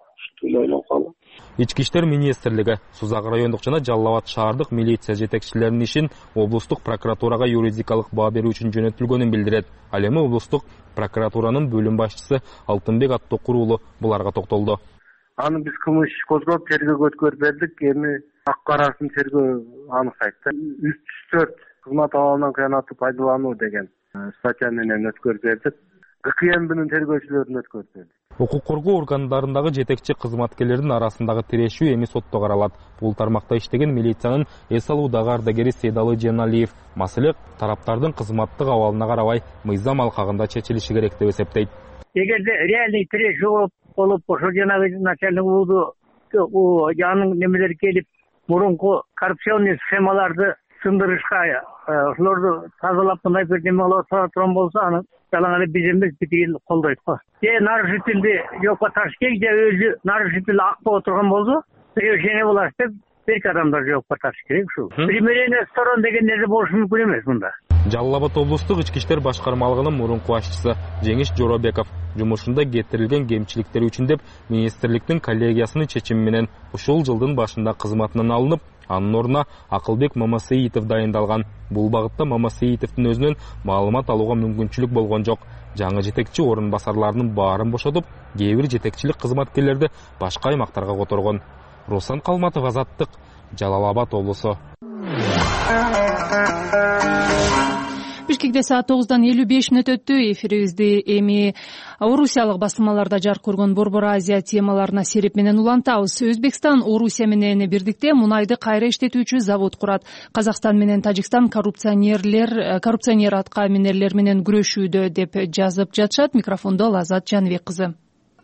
Ички иштер министрлиги Сузак райондук жана Жалал Абад шаардык милиция жетекчилеринин ишин облустук прокуратурага юридикалык баа берүү үчүн жөнөтүлгөнүн билдирет. Ал эми облустук прокуратуранын бөлүм башчысы Алтынбек Аттокур уулу буларга токтолду. Аны биз кылмыш иш козгоп тергөөгө өткөрүп бердик. Эми ак-карасын тергөө аныктайт. 304 кызмат абалынан кыянаттуу пайдалануу деген статья менен өткөрүп бердик. КМБнын тергөөчүлөрүн өткөрүп бердик. Укук коргоо органдарындагы жетекчи кызматкерлердин арасындагы тирешүү эми сотто каралат. Бул тармакта иштеген милициянын эс алуудагы ардагери Сейдалы Женалиев маселе тараптардын кызматтык абалына карабай мыйзам алкагында чечилиши керек деп эсептейт. Эгерде реальный тирешүү болуп, ошо жанагы начальник уулу анын немелери келип, мурунку коррупционный схемаларды сындырышка, ошолорду тазалап мындай бирдеме кылып турган болсо, аны жалаң эле биз эмес, бит эл колдойт го. Нарушительди жокко таш керек, же өзү нарушитель ак болуп турган болсо, решение болот деп, бир адамдар жокко таш керек ушул. Примирение сторон деген нерсе болушу мүмкүн эмес мында. Жалал Абад облустук ички иштер башкармалыгынын мурунку башчысы Жеңиш Жоробеков жумушунда кетирилген кемчиликтер үчүн деп министрликтин коллегиясынын чечими менен ушул жылдын башында кызматынан алынып, анын ордуна Акылбек Мамасеитов дайындалган. Бул багытта Мамасеитовдун өзүнөн маалымат алууга мүмкүнчүлүк болгон жок. Жаңы жетекчи орун басарларынын баарын бошотуп, кээ бир жетекчилик кызматкерлерди башка аймактарга которгон. Руслан Калматов, Азаттык, Жалал Абад облусу. Бишкекте саат 9:55 өттү. Эфирибизди эми Орусиялык басылмаларда жарык көргөн Борбор Азия темаларына сереп менен улантабыз. Өзбекстан Орусия менен бирдикте мунайды кайра иштетүүчү завод курат. Казакстан менен Тажикстан коррупционер атка минерлер менен күрөшүүдө деп жазып жатышат. Микрофондо Лазат Жаныбек кызы.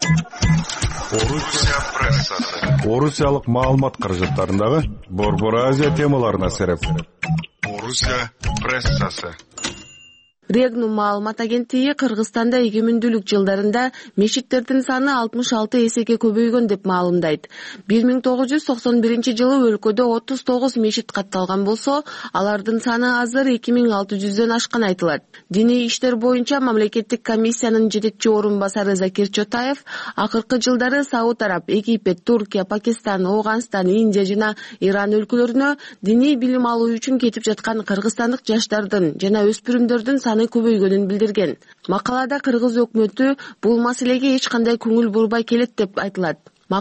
Орусия прессасы. Орусиялык маалымат каражаттарындагы Борбор Азия темаларына сереп. Орусия прессасы. Регнум маалымат агенттиги Кыргызстанда эгемендүүлүк жылдарында мешиттердин саны 66 эсеге көбөйгөн деп маалымдайт. 1991 жылы өлкөдө 39 мешит катталган болсо, алардын саны азыр 2600дөн ашкан айтылат. Диний иштер боюнча мамлекеттик комиссиянын жетекчи орун басары Закир Чотаев акыркы жылдары Сауд Араб, Египет, Туркия, Пакистан, Ооганстан, Индия жана Иран өлкөлөрүнө диний билим алуу үчүн кетип жаткан кыргызстандык жаштардын жана өспүрүмдөрдүн саны көбөйгөнүн билдирген. Макалада кыргыз өкмөтү бул маселеге эч кандай көңүл бурбай келет деп айтылат.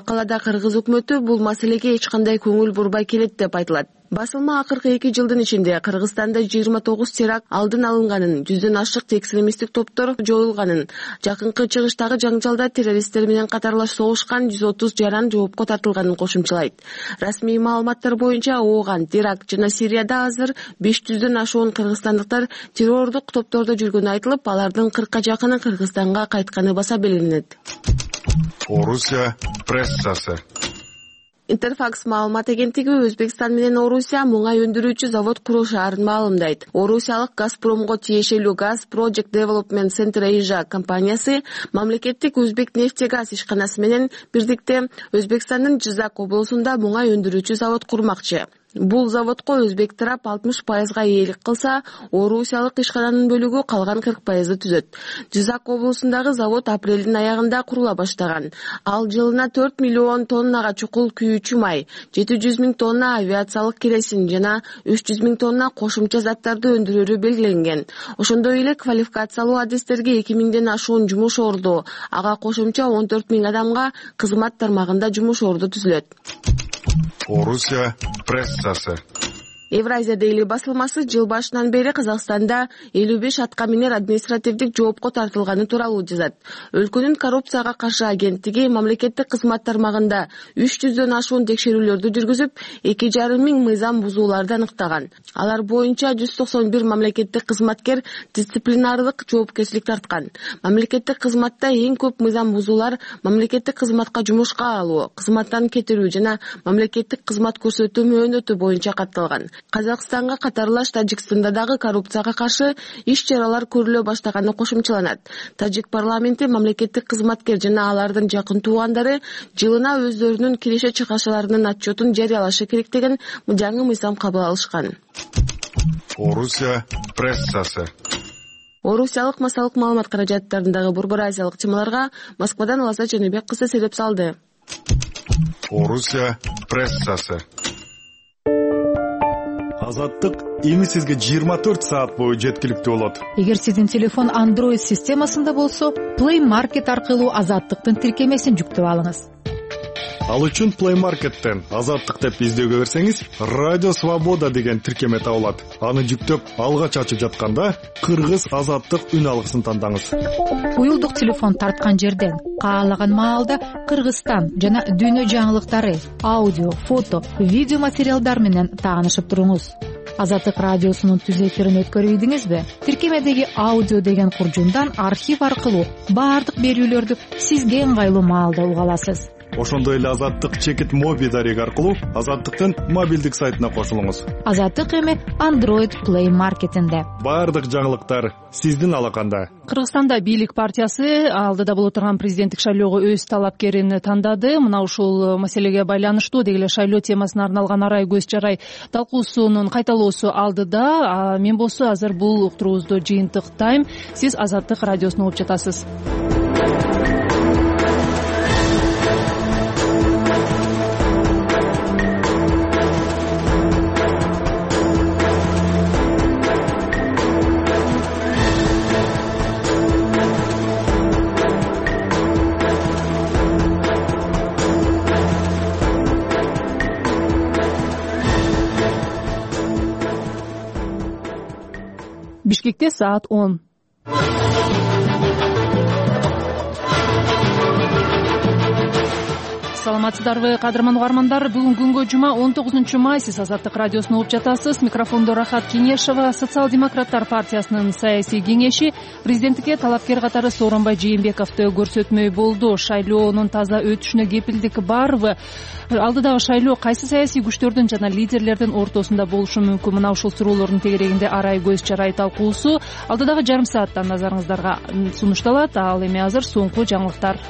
Басылма акыркы 2 жылдын ичинде Кыргызстанда 29 теракт алдын алынганын, 100дөн ашык экстремисттик топтор жоюлганын, жакынкы чыгыштагы жаңжалда террористтер менен катарлаш согушкан 130 жаран жоопко тартылганын кошумчалайт. Расмий маалыматтар боюнча Ооган, Ирак жана Сирияда азыр 500дөн ашуун кыргызстандыктар террордук топтордо жүргөнү айтылып, алардын 40ка жакыны Кыргызстанга кайтканы баса белгиленет. Орусия прессасы. Интерфакс маалымат агенттиги Өзбекстан менен Орусия муңай өндүрүүчү завод курушаарын маалымдайт. Орусиялык Газпромго тиешелүү Gas Project Development Center Asia компаниясы мамлекеттик Өзбек нефтегаз ишканасы менен бирдикте Өзбекстандын Жизак облусунда муңай өндүрүүчү завод курмакчы. Бул заводко өзбек тарап 60%га ээлик кылса, орусиялык ишкананын бөлүгү калган 40%ды түзөт. Жизак облусундагы завод апрелдин аягында курула баштаган. Ал жылына 4 миллион тоннага чукул күйүүчү май, 700 миң тонна авиациялык керосин жана 300 миң тонна кошумча заттарды өндүрөрү белгиленген. Ошондой эле квалификациялуу адистерге 2000ден ашуун жумуш орду, ага кошумча 14 миң адамга кызмат тармагында жумуш орду түзүлөт. Орусия прессасы. Евразия Дейли басылмасы жыл башынан бери Казакстанда 55 атка минер административдик жоопко тартылганы тууралуу жазат. Өлкөнүн коррупцияга каршы агенттиги мамлекеттик кызмат тармагында 300дөн ашуун текшерүүлөрдү жүргүзүп, 2,5 миң мыйзам бузууларды аныктаган. Алар боюнча 191 мамлекеттик кызматкер дисциплинардык жоопкерчилик тарткан. Мамлекеттик кызматта эң көп мыйзам бузуулар мамлекеттик кызматка жумушка алуу, кызматтан кетирүү жана мамлекеттик кызмат көрсөтүү мөөнөтү боюнча катталган. Казакстанга катарлаш Тажикстанда дагы коррупцияга каршы иш-чаралар көрүлө баштаганы кошумчаланат. Тажик парламенти мамлекеттик кызматкер жана алардын жакын туугандары жылына өздөрүнүн киреше чыгашаларынын отчетун жарыялашы керек деген жаңы мыйзам кабыл алышкан. Орусия прессасы. Орусиялык массалык маалымат каражаттарындагы Борбор Азиялык темаларга Москвадан Лазат Жаныбек кызы сереп салды. Орусия прессасы. Азаттык эми сизге 24 саат бою жеткиликтүү болот. Эгер сиздин телефон Android системасында болсо, Play Market аркылуу Азаттыктын тиркемесин жүктөп алыңыз. Ал үчүн Play Market'тен Азаттык деп издөөгө берсеңиз, Радио Свобода деген тиркеме табылат. Аны жүктөп, алгач ачып жатканда Кыргыз Азаттык үн алгысын тандаңыз. Уюлдук телефон тарткан жерден каалаган маалда Кыргызстан жана дүйнө жаңылыктары, аудио, фото, видео материалдар менен таанышып туруңуз. Азаттык радиосунун түз эфирин өткөрүп ийдиңизби? Тиркемедеги аудио деген куржундан архив аркылуу баардык берүүлөрдү сизге ыңгайлуу маалда уга аласыз. ошондой эле Азаттык чекит моби дареги аркылуу Азаттыктын мобилдик сайтына кошулуңуз. Азаттык эми Android Play Market'инде. Баардык жаңылыктар сиздин алаканда. Кыргызстанда бийлик партиясы алдыда боло турган президенттик шайлоого өз талапкерин тандады. Мына ушул маселеге байланыштуу деги эле шайлоо темасына арналган арай көз жарай талкуусунун кайталоосу алдыда. Мен болсо азыр бул уктуруубузду жыйынтыктайм. Сиз Азаттык радиосун угуп жатасыз. Бишкекте саат 10. Саламатсыздарбы, кадырман угармандар. Бүгүн күнгө жума 19 май. Сиз Азаттык радиосун угуп жатасыз. Микрофондо Рахат Кенешева. Социал-демократтар партиясынын саясий кеңеши президенттикке талапкер катары Сооронбай Жээнбековду көрсөтмөй болду. Шайлоонун таза өтүшүнө кепилдик барбы? Алдыдагы шайлоо кайсы саясий күчтөрдүн жана лидерлердин ортосунда болушу мүмкүн? Мына ушул суроолордун тегерегинде арай көз жарай талкуусу алдыдагы жарым сааттан назарыңыздарга сунушталат. Ал эми азыр соңку жаңылыктар.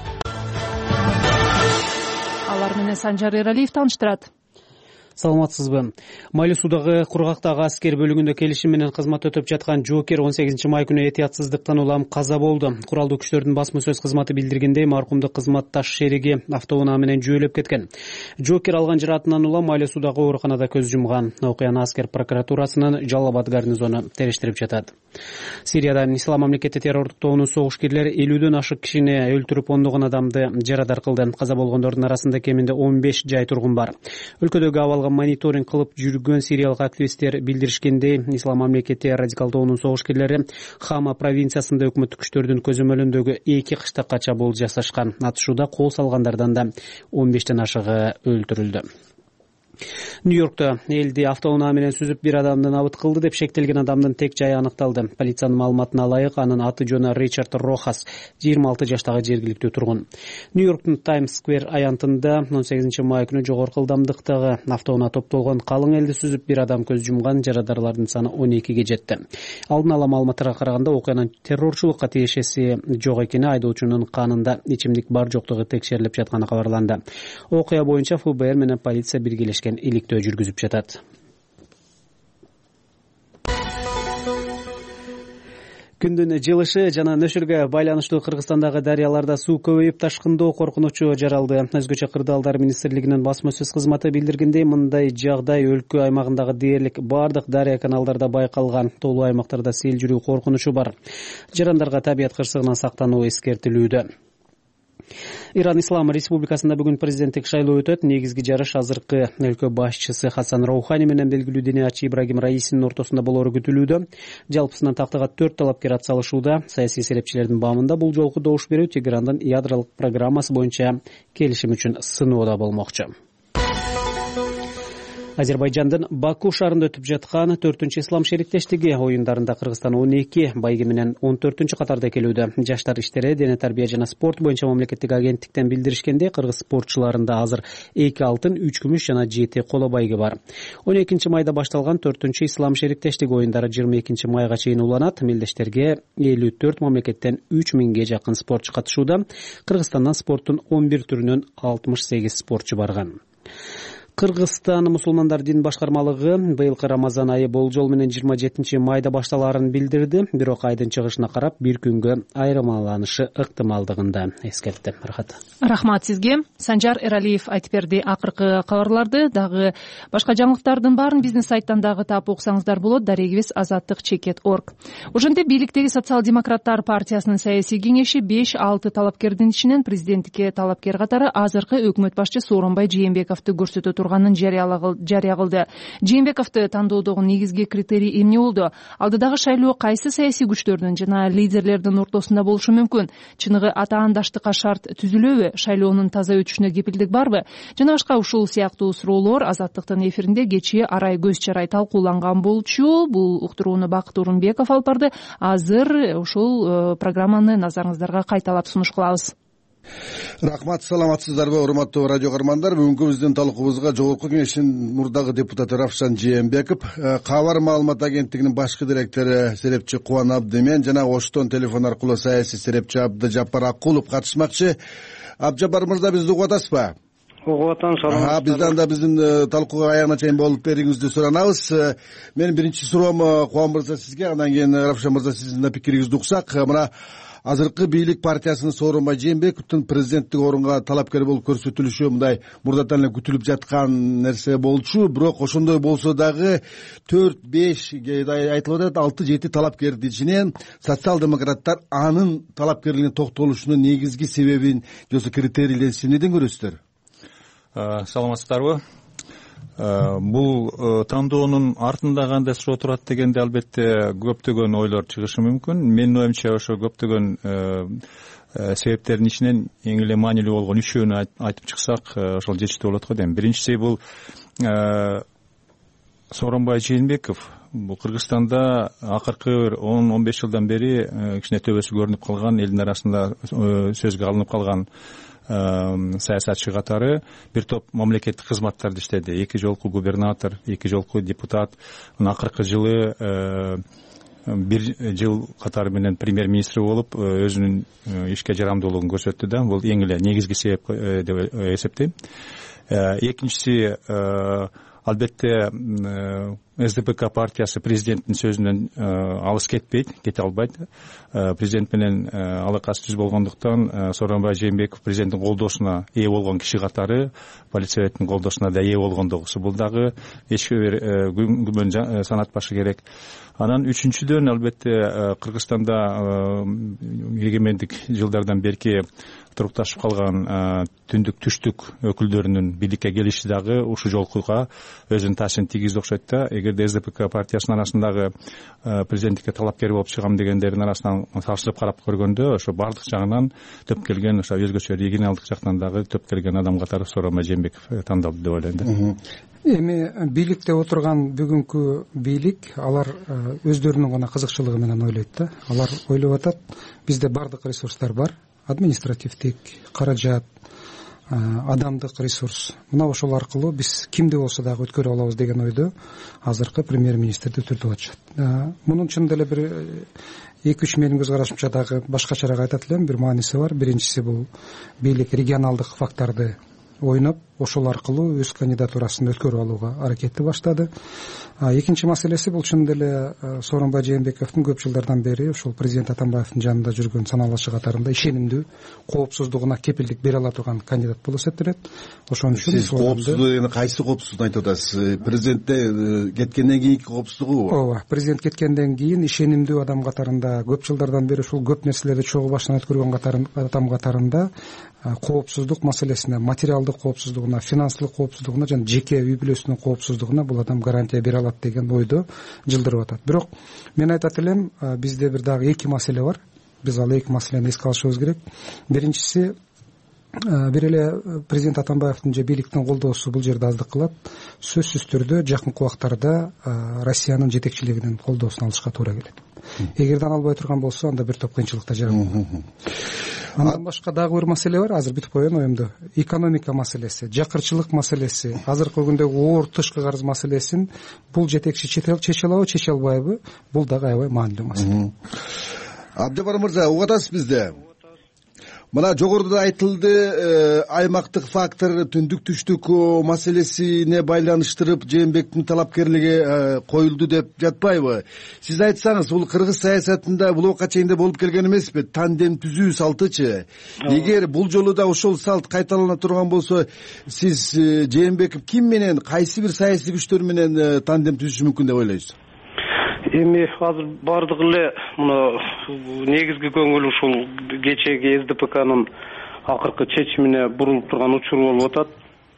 Алар менен Санжар Эралиев тааныштырат. Саламатсызбы. Майлуу суудагы кургактагы аскер бөлүгүндө келишим менен кызмат өтүп жаткан жокер 18 май күнү этиятсыздыктан улам каза болду. Куралдуу күчтөрдүн басма сөз кызматы билдиргендей, маркумду кызматташ шериги автоунаа менен жөөлөп кеткен. Жокер алган жараатынан улам майлуу суудагы ооруканада көз жумган. Окуяны аскер прокуратурасынын Жалал Абад гарнизону териштирип жатат. Сирияда Ислам мамлекети террордук тобунун согушкерлери 50дөн ашык кишини өлтүрүп, ондогон адамды жарадар кылды. Каза болгондордун арасында кеминде 15 жай тургун бар. Өлкөдөгү абалга мониторинг кылып жүргөн сириялык активисттер билдиришкендей, Ислам мамлекети радикал тобунун согушкерлери Хама провинциясында өкмөттүк күчтөрдүн көзөмөлүндөгү 2 кыштакка чабуул жасашкан. Атышууда кол салгандардан да 15тен ашыгы өлтүрүлдү. Нью-Йоркто элди автоунаа менен сүзүп бир адамды набыт кылды деп шектелген адамдын тек жайы аныкталды. Полициянын маалыматына ылайык, анын аты жөнү Ричард Рохас, 26 жаштагы жергиликтүү тургун. Нью-Йорктун Таймс Сквер аянтында 18 май күнү жогорку ылдамдыктагы автоунаа топтолгон калың элди сүзүп бир адам көз жумган, жарадарлардын саны 12ге жетти. Алдын ала маалыматтарга караганда, окуянын террорчулукка тиешеси жок экени, айдоочунун канында ичимдик бар жоктугу текшерилип жатканы кабарланды. Окуя боюнча ФБР менен полиция биргелешкен иликтөө жүргүзүп жатат. Күндүн жылышы жана нөшүргө байланыштуу Кыргызстандагы дарыяларда суу көбөйүп, ташкындоо коркунучу жаралды. Өзгөчө Кырдаалдар министрлигинин басма сөз кызматы билдиргендей, мындай жагдай өлкө аймагындагы дээрлик бардык дарыя каналдарда байкалган. Тоолуу аймактарда сел жүрүү коркунучу бар. Жарандарга табият кырсыгынан сактануу эскертилүүдө. Иран Ислам Республикасында бүгүн президенттик шайлоо өтөт. Негизги жарыш азыркы өлкө башчысы Хасан Роухани менен белгилүү диниячы Ибрагим Раисинин ортосунда болору күтүлүүдө. Жалпысынан тактыга 4 талапкер атсалышууда. Саясий эсептчилердин баамында бул жолку добуш берүү Тегерандын ядролук программасы боюнча келишим үчүн сыноода болмокчу. Азербайжандын Баку шаарында өтүп жаткан 4-чү ислам шериктештиги оюндарында Кыргызстан 12, байги менен 14-чү катарда келүүдө. Жаштар иштери, дене тарбия жана спорт боюнча мамлекеттик агенттиктен билдиришкенде, кыргыз спортчуларында азыр 2 алтын, 3 күмүш жана 7 коло байги бар. 12 майда башталган 4-чү ислам шериктештиги оюндары 22 майга чейин уланат. Мелдештерге 54 мамлекеттен 3000ге жакын спортчу катышууда. Кыргызстандан спорттун 11 түрүнөн 68 спортчу барган. Кыргызстан мусулмандар дин башкармалыгы быйылкы Рамазан айы болжол менен 27 майда башталаарын билдирди. Бирок айдын чыгышына карап бир күнгө айырмаланышы ыктымалдыгында эскертти. Рахмат сизге. Санжар Эралиев айтып берди. Акыркы кабарларды дагы башка жаңылыктардын баарын биздин сайттан дагы таап окусаңыздар болот. Дарегибиз azattik.org. Ошентип бийликтеги социал-демократтар партиясынын саясий кеңеши 5-6 талапкердин ичинен президенттикке талапкер катары азыркы өкмөт башчы Сооронбай Жээнбековду көрсөтө турганын жарыя кылды. Жээнбековду тандоодогу негизги критерий эмне болду? Алдыдагы шайлоо кайсы саясий күчтөрдүн жана лидерлердин ортосунда болушу мүмкүн? Чыныгы атаандаштыкка шарт түзүлөбү? Шайлоонун таза өтүшүнө кепилдик барбы? Жана башка ушул сыяктуу суроолор Азаттыктын эфиринде кечээ арай көз чарай талкууланган болчу. Бул уктурууну Бакыт Урунбеков алып барды. Азыр ушул программаны назарыңыздарга кайталап сунуш кылабыз. Рахмат, саламатсыздарбы урматтуу радио каармандар. Бүгүнкү биздин талкуубузга Жогорку Кеңештин мурдагы депутаты Равшан Жээнбеков, Кабар маалымат агенттигинин башкы директору Серепчи Кубан Абдимен жана Оштон телефон аркылуу саясий серепчи Абдыжаппар Акулов катышмакчы. Абдыжаппар мырза, бизди угуп атасызбы? Угуп атам, саламатсыздарбы. Бизden да биздин талкууга аягына чейин болуп бериңизди суранабыз. Менин биринчи суроом Кубан мырза сизге, андан кийин Равшан мырза сиздин да пикириңизди уксак. Мына азыркы бийлик партиясынын Сооронбай Жээнбековдун президенттик орунга талапкер болуп көрсөтүлүшү мындай мурдатан эле күтүлүп жаткан нерсе болчу. Бирок ошондой болсо дагы 4-5 айтылып атат, 6-7 талапкердин ичинен социал-демократтар анын талапкерлигине токтолушунун негизги себебин же критерийлерин эмнеден көрөсүздөр? Саламатсыздарбы. Бул тандоонун артында кандай суроо турат дегенде албетте көптөгөн ойлор чыгышы мүмкүн. Менин оюмча ошо көптөгөн себептердин ичинен эң эле маанилүү болгон үчөөнү айтып чыксак ошол жетиштүү болот го дейм. Биринчиси бул Сооронбай Жээнбеков бул Кыргызстанда акыркы 10-15 жылдан бери кичине төбөсү көрүнүп калган, элдин арасында сөзгө алынып калган саясатчы катары бир топ мамлекеттик кызматтарды иштеди. 2 жолку губернатор, 2 жолку депутат, акыркы жылы 1 жыл катары менен премьер-министр болуп өзүнүн ишке жарамдуулугун көрсөттү да. Бул эң эле негизги себеп деп эсептейм. Экинчиси албетте СДПК партиясы президенттин сөзүнөн алыс кете албайт. Президент менен алакасы түз болгондуктан Сооронбай Жээнбеков президенттин колдоосуна ээ болгон киши катары полицейдин колдоосуна да ээ болгондугусу бул дагы эч бир күмөн санатпашы керек. Анан үчүнчүдөн албетте Кыргызстанда эгемендик жылдардан берки турукташып калган түндүк түштүк өкүлдөрүнүн бийликке келиши дагы ушул жолкуга өзүнүн таасирин тийгизди окшойт да. Эгерде СДПК партиясынын арасындагы президенттикке талапкер болуп чыгам дегендердин арасынан салыштырып карап көргөндө ошо баардык жагынан төп келген, ошо өзгөчө регионалдык жактан дагы төп келген адам катары Сооронбай Жээнбеков тандалды деп ойлойм да. Эми бийликте отурган бүгүнкү бийлик, алар өздөрүнүн гана кызыкчылыгы менен ойлойт да. Алар ойлоп атат, бизде баардык ресурстар бар, административдик, каражат, адамдык ресурс. Мына ошол аркылуу биз кимди болсо дагы өткөрө алабыз деген ойдо азыркы премьер-министрди түртүп атышат. Мунун чынында эле бир 2-3 менин көз карашымча дагы башкачараак айтат элем, бир мааниси бар. Биринчиси бул бийлик регионалдык факторду ойноп, ошол аркылуу өз кандидатурасын өткөрүп алууга аракетти баштады. Экинчи маселеси бул чын деле Сооронбай Жээнбековдун көп жылдардан бери ошол президент Атамбаевдин жанында жүргөн саналашы катарында ишенимдүү, коопсуздугуна кепилдик бере ала турган кандидат болуп эсептелет. Ошон үчүн сиз коопсуздук дегенде кайсы коопсуздукту айтып атасыз? Президентте кеткенден кийинки коопсуздугу? Ооба, президент кеткенден кийин ишенимдүү адам катарында көп жылдардан бери ушул көп нерселерди чогуу баштан өткөргөн адам катарында коопсуздук маселесине, материалдык коопсуздугуна, финансылык коопсуздугуна жана жеке үй бүлөсүнүн коопсуздугуна бул адам гарантия бере алат деген ойдо жылдырып атат. Бирок мен айтат элем, бизде бир дагы 2 маселе бар. Биз ал 2 маселени эске алышыбыз керек. Биринчиси, бир эле президент Атамбаевдин же бийликтин колдоосу бул жерде аздык кылат. Сөзсүз түрдө жакынкы убактарда Россиянын жетекчилигинин колдоосун алышка туура келет. Эгерден албай турган болсо, анда бир топ кыйынчылыкта жаралат. Андан башка дагы бир маселе бар, азыр бүтүп коеюн оюмду. Экономика маселеси, жакырчылык маселеси, азыркы күндөгү оор тышкы карыз маселесин бул жетекчи чече алабы, чече албайбы? Бул дагы аябай маанилүү маселе. Абдыжаппар мырза, угуп атасыз бизде? Мына жогоруда айтылды, аймактык фактор түндүк түштүк маселесине байланыштырып Жээнбековдун талапкерлиги коюлду деп жатпайбы? Сиз айтсаңыз, бул кыргыз саясатында бул убакка чейин болуп келген эмеспи? Тандем түзүү салтычы. Эгер бул жолу да ошол салт кайталана турган болсо, сиз Жээнбеков ким менен, кайсы бир саясий күчтөр менен тандем түзүшү мүмкүн деп ойлойсуз? Эми азыр бардыгы эле мына негизги көңүл ушул кечеги СДПКнын акыркы чечимине бурулуп турган учур болуп атат.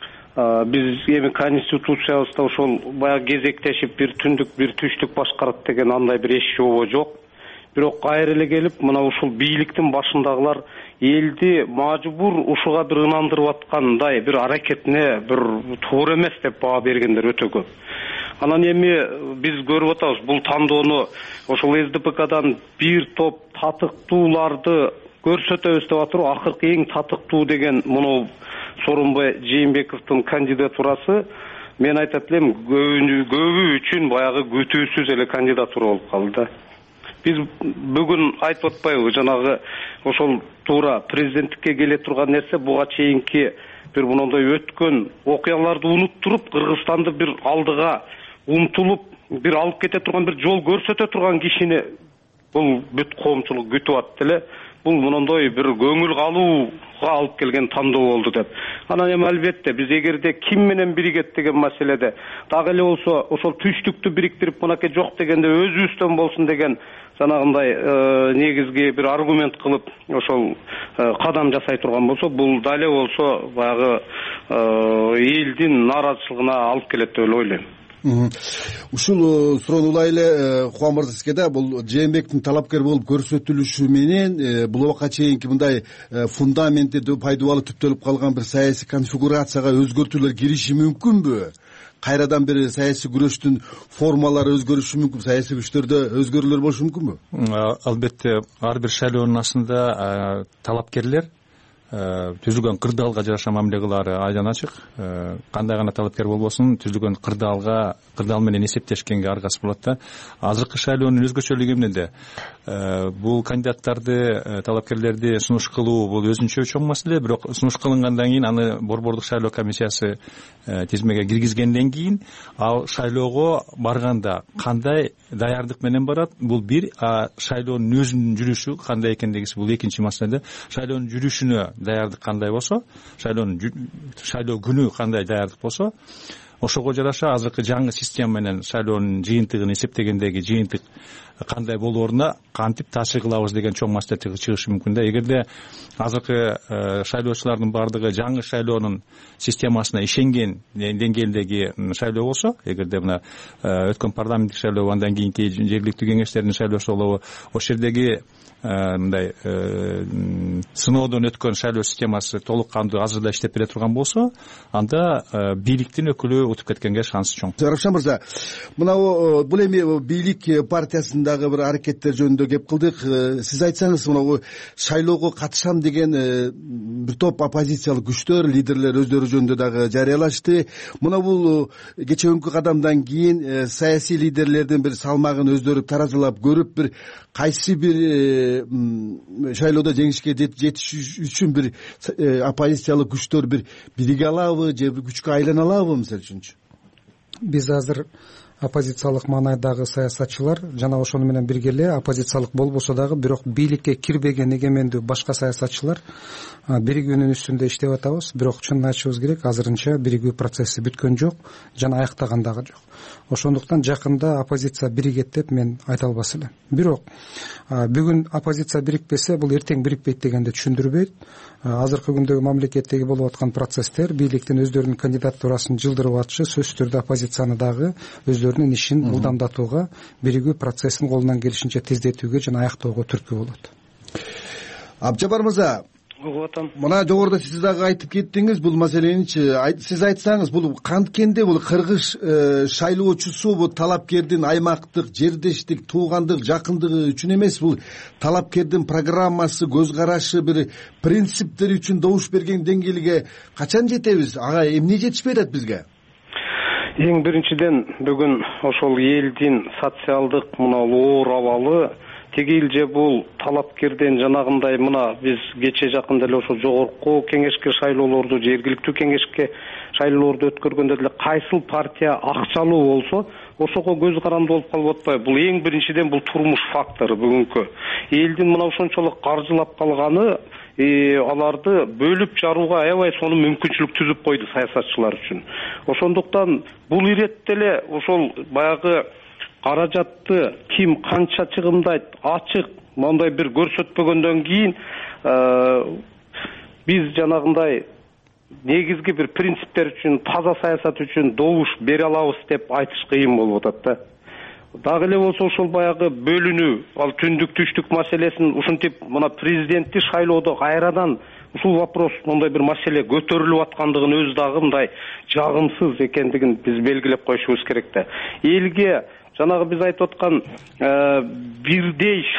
Биз эми конституциябызда ошол баягы кезектешип бир түндүк бир түштүк башкарат деген андай бир эч жобо жок. Бирок кайра эле келип мына ушул бийликтин башындагылар элди мажбур ушуга бир ынандырып аткандай бир аракетине бир туура эмес деп баа бергендер өтө көп. Анан эми биз көрүп атабыз, бул тандоону ошол СДПКдан бир топ татыктууларды көрсөтөбүз деп атыр. Акыркы эң татыктуу деген муну Сооронбай Жээнбековдун кандидатурасы мен айтат элем көбү үчүн баягы күтүүсүз эле кандидатура болуп калды да. Биз бүгүн айтып атпайбы, жанагы ошол туура президенттикке келе турган нерсе буга чейинки бир мондой өткөн окуяларды унуттуруп, Кыргызстанды бир алдыга умтулуп, бир алып кете турган, бир жол көрсөтө турган кишини бул бүт коомчулук күтүп атты эле. Бул мондой бир көңүл калууга алып келген тандоо болду деп. Анан эми албетте биз эгерде ким менен биригет деген маселеде дагы эле болсо ошол түштүктү бириктирип мынакей жок дегенде өзүбүздөн болсун деген жанагындай негизги бир аргумент кылып ошол кадам жасай турган болсо, бул дале болсо баягы элдин нааразычылыгына алып келет деп эле ойлойм. Ушул суроону улай эле Кубан мырза сизге да, бул Жээнбековдун талапкер болуп көрсөтүлүшү менен бул убакка чейинки мындай фундаменти пайдубалы түптөлүп калган бир саясий конфигурацияга өзгөртүүлөр кириши мүмкүнбү? Кайрадан бир саясий күрөштүн формалары өзгөрүшү мүмкүн, саясий күчтөрдө өзгөрүүлөр болушу мүмкүнбү? Албетте ар бир шайлоонун астында талапкерлер түзүлгөн кырдаалга жараша мамиле кылаары айдан ачык. Кандай гана талапкер болбосун, түзүлгөн кырдаал менен эсептешкенге аргасы болот да. Азыркы шайлоонун өзгөчөлүгү эмне де? Бул кандидаттарды, талапкерлерди сунуш кылуу бул өзүнчө чоң маселе, бирок сунуш кылынгандан кийин аны борбордук шайлоо комиссиясы тизмеге киргизгенден кийин ал шайлоого барганда кандай даярдык менен барат, бул бир. Шайлоонун өзүнүн жүрүшү кандай экендигиси бул экинчи маселе. Шайлоонун жүрүшүнө даярдык кандай болсо, шайлоо күнү кандай даярдык болсо, ошого жараша азыркы жаңы система менен шайлоонун жыйынтыгын эсептегендеги жыйынтык кандай болооруна кантип таасир кылабыз деген чоң маселе чыгышы мүмкүн да. Эгерде азыркы шайлоочулардын баардыгы жаңы шайлоонун системасына ишенген деңгээлдеги шайлоо болсо, эгерде мына өткөн парламенттик шайлоо, андан кийинки жергиликтүү кеңештердин шайлоосу болобу, ошол жердеги мындай сыноодон өткөн шайлоо системасы толук кандуу азыр да иштеп бере турган болсо, анда бийликтин өкүлү утуп кеткенге шансы чоң. Равшан мырза, мына бул эми бийлик партиясындагы бир аракеттер жөнүндө кеп кылдык. Сиз айтсаңыз, мына шайлоого катышам деген бир топ оппозициялык күчтөр, лидерлер өздөрү жөнүндө дагы жарыялашты. Мына бул кечээкүнкү кадамдан кийин саясий лидерлердин бир салмагын өздөрү таразалап көрүп, бир кайсы бир шайлоодо жеңишке жетиш үчүн бир оппозициялык күчтөр бир бириге алабы же бир күчкө айлана алабы, мисалы үчүнчү? Биз азыр оппозициялык маанайдагы саясатчылар жана ошону менен бирге эле оппозициялык болбосо дагы бирок бийликке кирбеген эгемендүү башка саясатчылар биригүүнүн үстүндө иштеп атабыз. Бирок чынын айтышыбыз керек, азырынча биригүү процесси бүткөн жок жана аяктаган дагы жок. Ошондуктан жакында оппозиция биригет деп мен айта албас элем. Бирок бүгүн оппозиция бирикпесе, бул эртең бирикпейт дегенди түшүндүрбөйт. Азыркы күндөгү мамлекеттеги болуп аткан процесстер бийликтин өздөрүнүн кандидатурасын жылдырып атышы сөзсүз түрдө оппозицияны дагы өздөрүнүн ишин ылдамдатууга, биригүү процессин колунан келишинче тездетүүгө жана аяктоого түрткү болот. Абжапар мырза, мына жогоруда сиз дагы айтып кеттиңиз бул маселеничи. Сиз айтсаңыз, бул канткенде бул кыргыз шайлоочусу бул талапкердин аймактык, жердештик, туугандык, жакындыгы үчүн эмес, бул талапкердин программасы, көз карашы, бир принциптери үчүн добуш берген деңгээлге качан жетебиз? Ага эмне жетишпей атат бизге? Эң биринчиден бүгүн ошол элдин социалдык мына оор абалы тегил же бул талапкерден жанагындай мына биз кече жакында эле ошо жогорку кеңешке шайлоолорду, жергиликтүү кеңешке шайлоолорду өткөргөндө деле кайсыл партия акчалуу болсо ошого көз каранды болуп калып атпайбы. Бул эң биринчиден бул турмуш фактору бүгүнкү. Элдин мына ошончолук каржылап калганы аларды бөлүп жарууга аябай сону мүмкүнчүлүк түзүп койду саясатчылар үчүн. Ошондуктан бул иретте эле ошол баягы каражатты ким канча чыгымдайт ачык мондай бир көрсөтпөгөндөн кийин биз жанагындай негизги бир принциптер үчүн, таза саясат үчүн добуш бере алабыз деп айтыш кыйын болуп атат да. Дагы эле болсо ошол баягы бөлүнүү, ал түндүк түштүк маселесин ушинтип мына президентти шайлоодо кайрадан ушул вопрос мондай бир маселе көтөрүлүп аткандыгын өзү дагы мындай жагымсыз экендигин биз белгилеп коюшубуз керек да. Элге жанагы биз айтып аткан бирдей шарт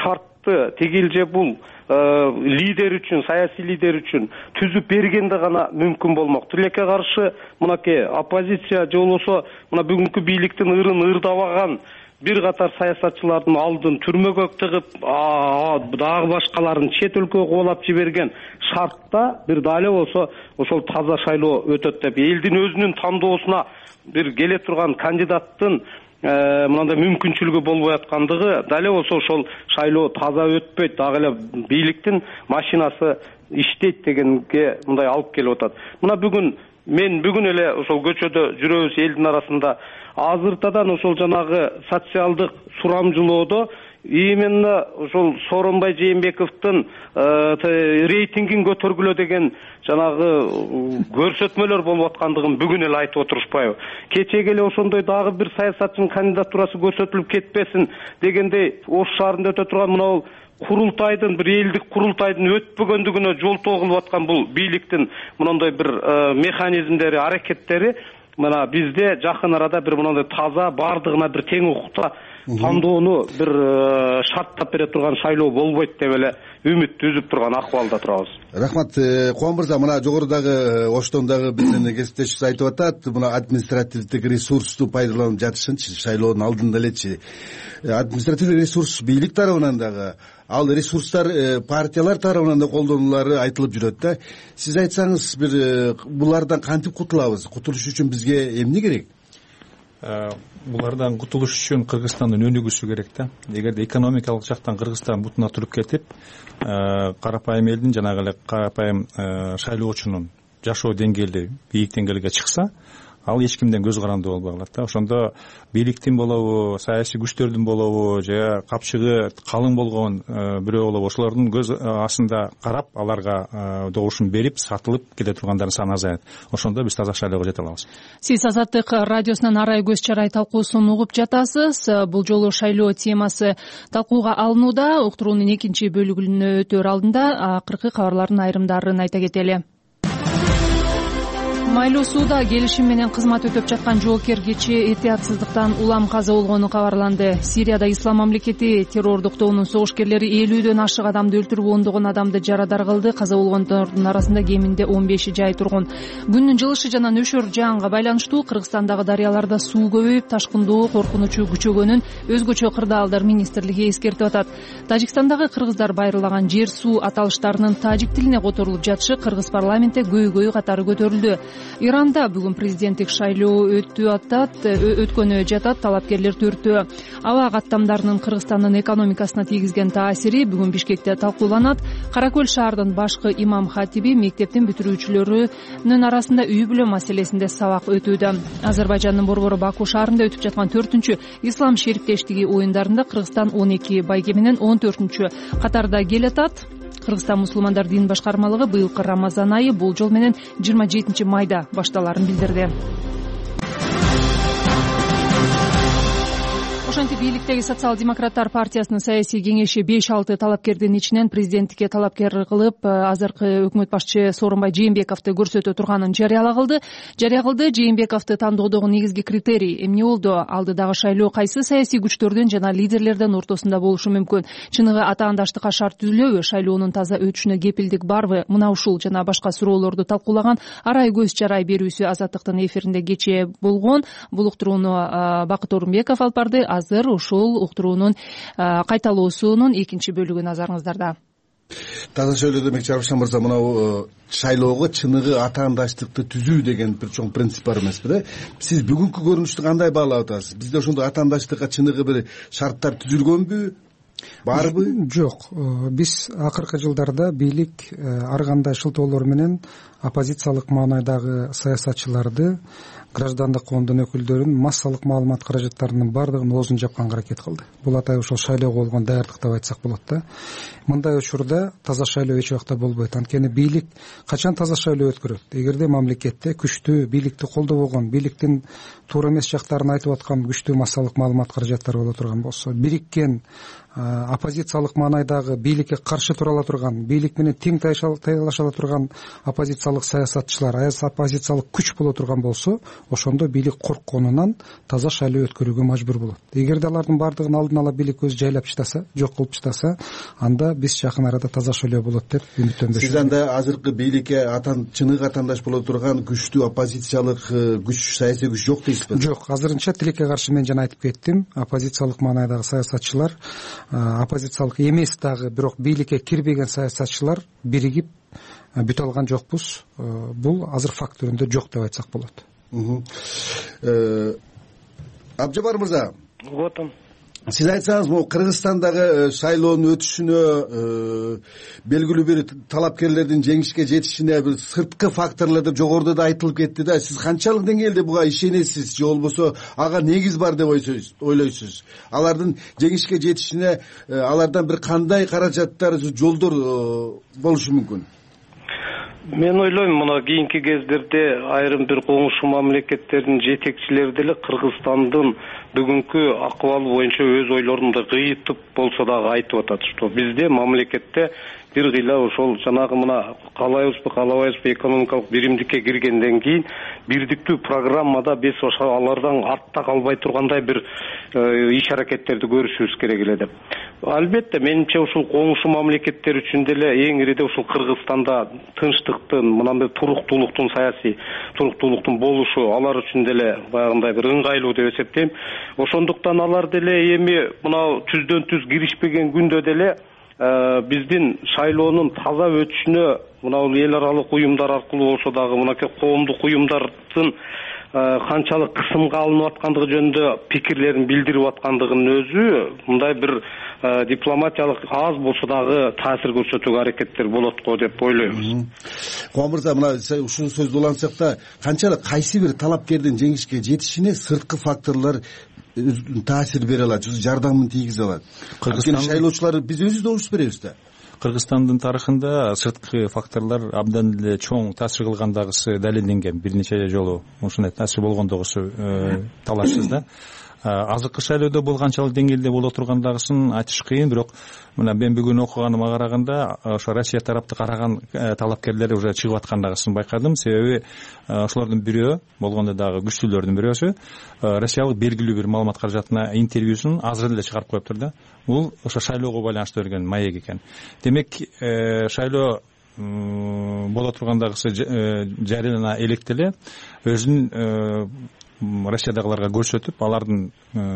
башчылыкты тигил же бул лидер үчүн, саясий лидер үчүн түзүп бергенде гана мүмкүн болмок. Тилекке каршы мынакей оппозиция же болбосо мына бүгүнкү бийликтин ырын ырдабаган бир катар саясатчылардын алдын түрмөгө тыгып, дагы башкаларын чет өлкөгө кубалап жиберген шартта бир дале болсо ошол таза шайлоо өтөт деп, элдин өзүнүн тандоосуна бир келе турган кандидаттын мындай мүмкүнчүлүгү болбой аткандыгы дале болсо ошол шайлоо таза өтпөйт, дагы эле бийликтин машинасы иштейт дегенге мындай алып келип атат. Мына мен бүгүн эле ошол көчөдө жүрөбүз элдин арасында. Азыртадан ошол жанагы социалдык сурамжылоодо именно ошол Сооронбай Жээнбековдун рейтингин көтөргүлө деген жанагы көрсөтмөлөр болуп аткандыгын бүгүн эле айтып отурушпайбы? Кечеге эле ошондой дагы бир саясатчынын кандидатурасы көрсөтүлүп кетпесин дегендей Ош шаарында өтө турган мына курултайдын, бир элдик курултайдын өтпөгөндүгүнө жолтоо кылып аткан бул бийликтин мындай бир механизмдери, аракеттери мына бизде жакын арада бир мындай таза, бардыгына бир тең укукта тандоону бир шарттап бере турган шайлоо болбойт деп эле үмүт түзүп турган акыбалда турабыз. Рахмат. Кубан мырза, мына жогорудагы Оштон дагы биздин кесиптешибиз айтып атат, мына административдик ресурсту пайдаланып жатышынчы, шайлоонун алдында элечи. Административдик ресурс бийлик тарабынан дагы, ал ресурстар партиялар тарабынан да колдонулары айтылып жүрөт да. Сиз айтсаңыз, бир булардан кантип кутулабыз? Кутулуш үчүн бизге эмне керек? Булардан кутулуш үчүн Кыргызстандын өнүгүүсү керек да. Эгерде экономикалык жактан Кыргызстан бутуна туруп кетип, карапайым элдин жанагы эле карапайым шайлоочунун жашоо деңгээли бийик деңгээлге чыкса, ал эч кимден көз каранды болбой калат да. Ошондо бийликтин болобу, саясий күчтөрдүн болобу, же капчыгы калың болгон бирөө болобу, ошолордун көз астында карап, аларга добушун берип, сатылып кете тургандардын саны азаят. Ошондо биз таза шайлоого жете алабыз. Сиз Азаттык радиосунан арай көз чарай талкуусун угуп жатасыз. Бул жолу шайлоо темасы талкууга алынууда. Уктуруунун экинчи бөлүгүнө өтөр алдында акыркы кабарлардын айрымдарын айта кетели. Майлуу сууда келишим менен кызмат өтөп жаткан жоокер кечээ этиятсыздыктан улам каза болгону кабарланды. Сирияда Ислам мамлекети террордук тобунун согушкерлери 50дөн ашык адамды өлтүрүп, ондогон адамды жарадар кылды. Каза болгондордун арасында кеминде 15 жай тургун. Күндүн жылышы жана нөшөр жаанга байланыштуу Кыргызстандагы дарыяларда суу көбөйүп, ташкындоо коркунучу күчөгөнүн өзгөчө кырдаалдар министрлиги эскертип атат. Тажикстандагы кыргыздар байырлаган жер суу аталыштарынын тажик тилине которулуп жатышы Кыргыз парламентте көйгөй катары көтөрүлдү. Иранда бүгүн президенттик шайлоо өткөнү жатат. Талапкерлер төртөө. Аба каттамдарынын Кыргызстандын экономикасына тийгизген таасири бүгүн Бишкекте талкууланат. Каракөл шаардын башкы имам хатиби мектептин бүтүрүүчүлөрүнүн арасында үй бүлө маселесинде сабак өтүүдө. Азербайжандын борбору Баку шаарында өтүп жаткан 4-чү ислам шериктештиги оюндарында Кыргызстан 12 байге менен 14-чү катарда келатат. Кыргызстан мусулмандар дин башкармалыгы быйылкы Рамазан айы болжол менен 27 майда башталарын билдирди. Ошентип бийликтеги социал-демократтар партиясынын саясий кеңеши 5-6 талапкердин ичинен президенттикке талапкер кылып, азыркы өкмөт башчы Сооронбай Жээнбековду көрсөтө турганын жарыя кылды. Жээнбековду тандоодогу негизги критерий эмне болду? Алдыдагы шайлоо кайсы саясий күчтөрдүн жана лидерлердин ортосунда болушу мүмкүн? Чыныгы атаандаштыкка шарт түзүлөбү? Шайлоонун таза өтүшүнө кепилдик барбы? Мына ушул жана башка суроолорду талкуулаган арай көз чарай берүүсү Азаттыктын эфиринде кечээ болгон. Бул уктурууну Бакыт Орунбеков алып барды. Азыр ушул уктуруунун кайталоосунун экинчи бөлүгү назарыңыздарда. Таза шайлоо демекчи Арушан мырза, мына шайлоого чыныгы атаандаштыкты түзүү деген бир чоң принцип бар эмеспи да? Сиз бүгүнкү көрүнүштү кандай баалап атасыз? Бизде ошондой атаандаштыкка чыныгы бир шарттар түзүлгөнбү? Барбы? Жок. Биз акыркы жылдарда бийлик ар кандай шылтоолор менен оппозициялык маанайдагы саясатчыларды, граждандык коомдун өкүлдөрүн массалык маалымат каражаттарынын баардыгын оозун жапканга аракет кылды. Бул атай ошол шайлоого болгон даярдык деп айтсак болот да. Мындай учурда таза шайлоо эч убакта болбойт. Анткени бийлик качан таза шайлоо өткөрөт? Эгерде мамлекетте күчтүү, бийликти колдобогон, бийликтин туура эмес жактарын айтып аткан күчтүү массалык маалымат каражаттары боло турган болсо, бириккен оппозициялык маанайдагы бийликке каршы тура ала турган, бийлик менен тең таялаша ала турган оппозициялык саясатчылар, оппозициялык күч боло турган болсо, ошондо бийлик коркконунан таза шайлоо өткөрүүгө мажбур болот. Эгерде алардын баардыгын алдын ала бийлик өзү жайлап чыдаса, жок кылып чыдаса, анда биз жакын арада таза шайлоо болот деп үмүттөнбөйбүз. Сиз анда азыркы бийликке чыныгы катандаш боло турган күчтүү оппозициялык күч, саясий күч жок дейсизби? Жок, азырынча тилекке каршы мен жана айтып кеттим, оппозициялык маанайдагы саясатчылар, оппозициялык эмес дагы, бирок бийликке кирбеген саясатчылар биригип бүтө алган жокпуз. Бул азыр факт түрүндө жок деп айтсак болот. Абжабар мырза, отом сиз айтсаңыз, могу Кыргызстандагы шайлоонун өтүшүнө белгилүү бир талапкерлердин жеңишке жетишине бир сырткы факторлор деп жогоруда да айтылып кетти да. Сиз канчалык деңгээлде буга ишенесиз же болбосо ага негиз бар деп ойлойсуз? Алардын жеңишке жетишине алардан бир кандай каражаттар, жолдор болушу мүмкүн? Мен ойлойм, мына кийинки кездерде айрым бир коңшу мамлекеттердин жетекчилери деле Кыргызстандын бүгүнкү акыбалы боюнча өз ойлорун да кыйытып болсо дагы айтып атат, что бизде мамлекетте бир кыйла ошол жанагы мына каалайбызбы каалабайбызбы экономикалык биримдикке киргенден кийин бирдиктүү программада биз ошо алардан артта калбай тургандай бир иш аракеттерди көрүшүбүз керек эле деп. Албетте, менимче ушул коңшу мамлекеттер үчүн деле эң ириде ушул Кыргызстанда тынчтыктын, мынандай туруктуулуктун, саясий туруктуулуктун болушу алар үчүн деле баягындай бир ыңгайлуу деп эсептейм. Ошондуктан алар деле эми мына түздөн түз киришпеген күндө деле биздин шайлоонун таза өтүшүнө мына эл аралык уюмдар аркылуу болсо дагы мынакей коомдук уюмдардын канчалык кысымга алынып аткандыгы жөнүндө пикирлерин билдирип аткандыгынын өзү мындай бир дипломатиялык аз болсо дагы таасир көрсөтүүгө аракеттер болот го деп ойлойбуз. Кубан мырза, мына ушул сөздү улантсак да, канчалык кайсы бир талапкердин жеңишке жетишине сырткы факторлор таасир бере алат, жардамын тийгизе алат? Шайлоочулар биз өзүбүз добуш беребиз да. Кыргызстандын тарыхында сырткы факторлор абдан эле чоң таасир кылгандагысы далилденген. Бир нече жолу ушундай таасир болгондугусу талашсыз да. Азыркы шайлоодо бул канчалык деңгээлде боло тургандагысын айтыш кыйын, бирок мына мен бүгүн окуганыма караганда ошо Россия тарапты караган талапкерлер уже чыгып аткандагысын байкадым. Себеби ошолордун бирөө болгондо дагы күчтүүлөрдүн бирөөсү россиялык белгилүү бир маалымат каражатына интервьюсун азыр эле чыгарып коюптур да. Бул ошо шайлоого байланыштуу берген маек экен. Демек шайлоо боло тургандагысы жарыяна электе эле өзүн Россиядагыларга көрсөтүп, алардын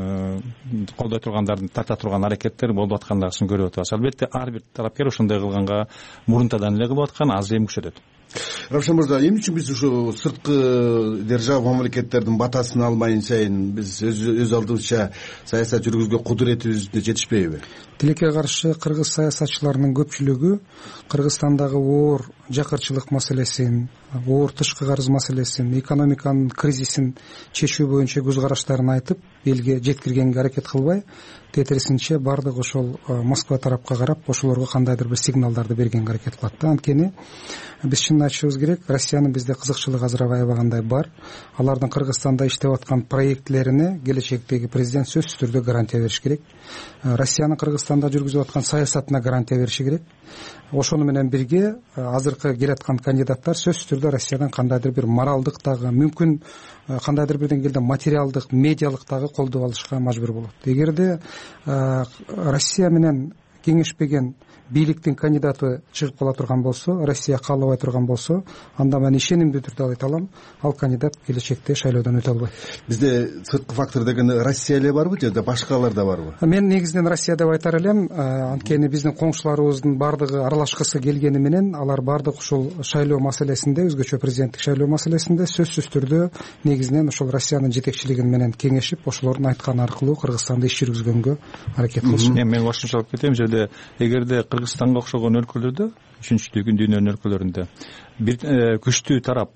колдой тургандардын тарта турган аракеттер болуп аткандыгын көрүп атабыз. Албетте ар бир талапкер ошондой кылганга мурунтадан эле кылып аткан, азыр эми күчөтөт. Равшан мырза, эмне үчүн биз ушу сырткы держава мамлекеттердин батасын алмайын сайын биз өз алдыбызча саясат жүргүзгө кудуретибизде жетишпейби? Тилекке каршы кыргыз саясатчыларынын көпчүлүгү Кыргызстандагы оор жакырчылык маселесин, оор тышкы карыз маселесин, экономиканын кризисин чечүү боюнча көз караштарын айтып, элге жеткиргенге аракет кылбай, тетирисинче бардык ошол Москва тарапка карап, ошолорго кандайдыр бир сигналдарды бергенге аракет кылат да. Анткени биз чынын айтышыбыз керек, Россиянын бизде кызыкчылыгы азыр аябагандай бар. Алардын Кыргызстанда иштеп аткан проектлерине келечектеги президент сөзсүз түрдө гарантия бериш керек. Россиянын Кыргызстанда жүргүзүп аткан саясатына гарантия бериши керек. Ошону менен бирге азыркы келаткан кандидаттар сөзсүз түрдө Россиядан кандайдыр бир моралдык дагы, мүмкүн кандайдыр бир деңгээлде материалдык, медиалык дагы колдоп алышка мажбур болот. Эгерде Россия менен кеңешпеген бийликтин кандидаты чыгып кала турган болсо, Россия каалабай турган болсо, анда мен ишенимдүү түрдө айта алам, ал кандидат келечекте шайлоодон өтө албайт. Бизде сырткы фактор деген Россия эле барбы же башкалар да барбы? Мен негизинен Россия деп айтар элем, анткени биздин коңшуларыбыздын бардыгы аралашкысы келгени менен алар бардык ушул шайлоо маселесинде, өзгөчө президенттик шайлоо маселесинде сөзсүз түрдө негизинен ошол Россиянын жетекчилиги менен кеңешип, ошолордун айтканы аркылуу Кыргызстанды иш жүргүзгөнгө аракет кылышат. Мен кошумчалап кетем, жерде эгерде Кыргызстанга окшогон өлкөлөрдө, үчүнчү дүйнөнүн өлкөлөрүндө бир күчтүү тарап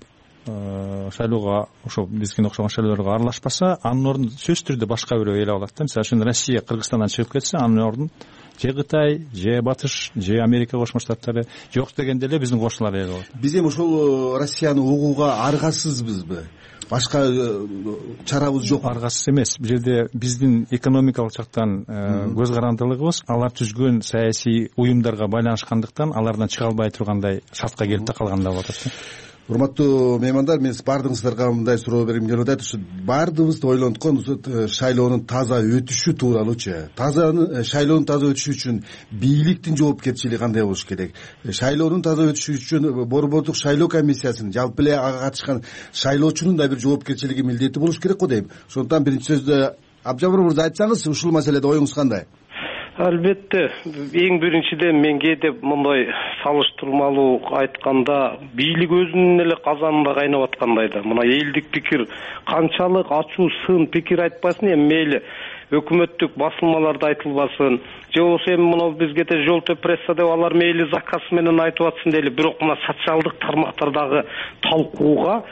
шайлоого ошо бизге окшогон шайлоолорго аралашпаса, анын ордун сөзсүз түрдө башка бирөө ээлеп алат да. Мисалы үчүн Россия Кыргызстандан чыгып кетсе, анын ордун же Кытай, же Батыш, же Америка Кошмо Штаттары, жок дегенде эле биздин кошуналар ээлеп алат. Биз эми ошол Россияны угууга аргасызбызбы? Башка чарабыз жок. Аргасыз эмес. Бул жерде биздин экономикалык жактан көз карандылыгыбыз алар түзгөн саясий уюмдарга байланышкандыктан алардан чыга албай тургандай шартка келип да калганда болот да. урматтуу меймандар, мен баардыгыңыздарга мындай суроо бергим келип атат. Ушу баардыгыбызды ойлонткон шайлоонун таза өтүшү тууралуучу. Шайлоонун таза өтүшү үчүн бийликтин жоопкерчилиги кандай болуш керек? Шайлоонун таза өтүшү үчүн борбордук шайлоо комиссиясынын, жалпы эле ага катышкан шайлоочунун да бир жоопкерчилиги, милдети болуш керек го дейм. Ошондуктан биринчи сөздө Абдыжапар мырза айтсаңыз, ушул маселеде оюңуз кандай? Албетте, эң биринчиден мен кээде мындай салыштырмалуу айтканда бийлик өзүнүн эле казанында кайнап аткандай да. Мына элдик пикир канчалык ачуу, сын пикир айтпасын, эми мейли өкмөттүк басылмаларда айтылбасын, же болбосо эми мына бизге да желтый пресса деп алар мейли заказ менен айтып атсын дейли, бирок мына социалдык тармактардагы талкууга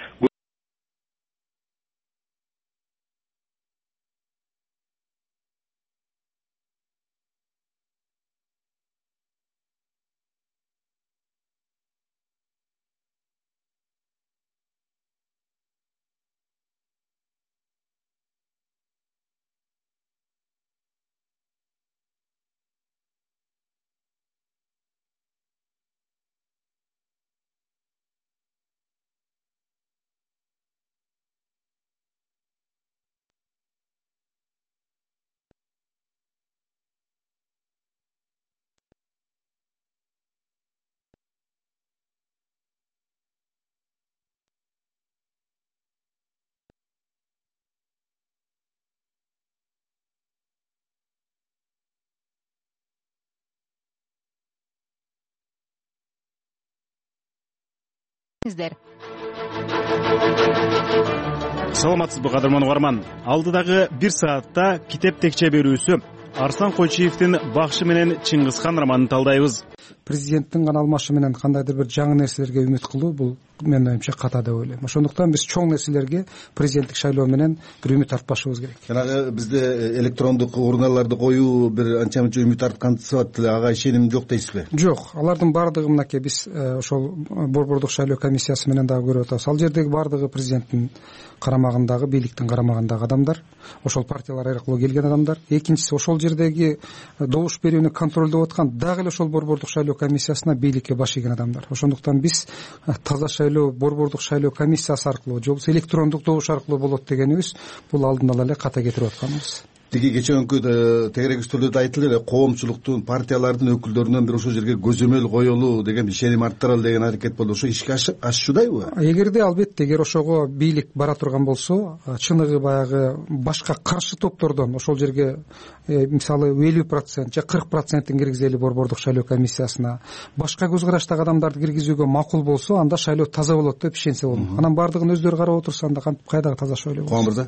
Саламатсызбы, кадырман угарман. Алдыдагы 1 саатта китеп текче берүүсү Арслан Койчиевдин Бакшы менен Чыңгызхан романын талдайбыз. Президенттин гана алмашы менен кандайдыр бир жаңы нерселерге үмүт кылуу бул менин оюмча ката деп ойлойм. Ошондуктан биз чоң нерселерге президенттик шайлоо менен бир үмүт артпашыбыз керек. Жанагы бизде электрондук урналарды коюу бир анча мынча үмүт арткансып атат, ага ишеним жок дейсизби? Жок, алардын баардыгы мынакей биз ошол борбордук шайлоо комиссиясы менен дагы көрүп атабыз. Ал жердеги баардыгы президенттин карамагындагы, бийликтин карамагындагы адамдар, ошол партиялар аркылуу келген адамдар. Экинчиси, ошол жердеги добуш берүүнү контролдоп аткан дагы эле ошол борбордук шайлоо комиссиясына бийликке баш ийген адамдар. Ошондуктан биз таза шайлоо борбордук шайлоо комиссиясы аркылуу, же болбосо электрондук добуш аркылуу болот дегенибиз, бул алдын ала эле ката кетирип атканыбыз. Тиги кечээкү тегерек үстөлдө айтылды эле, коомчулуктун, партиялардын өкүлдөрүнөн бир ошол жерге көзөмөл коелу деген, ишеним арттыралы деген аракет болду. Ошо ишке ашышуудайбы? Эгерде, албетте, эгер ошого бийлик бара турган болсо, чыныгы баягы башка каршы топтордон ошол жерге мисалы 50% же 40% киргизели борбордук шайлоо комиссиясына, башка көз караштагы адамдарды киргизүүгө макул болсо, анда шайлоо таза болот деп ишенсе болот. Анан баардыгын өздөрү карап отурса, анда кантип кайдагы таза шайлоо болот? Мырза,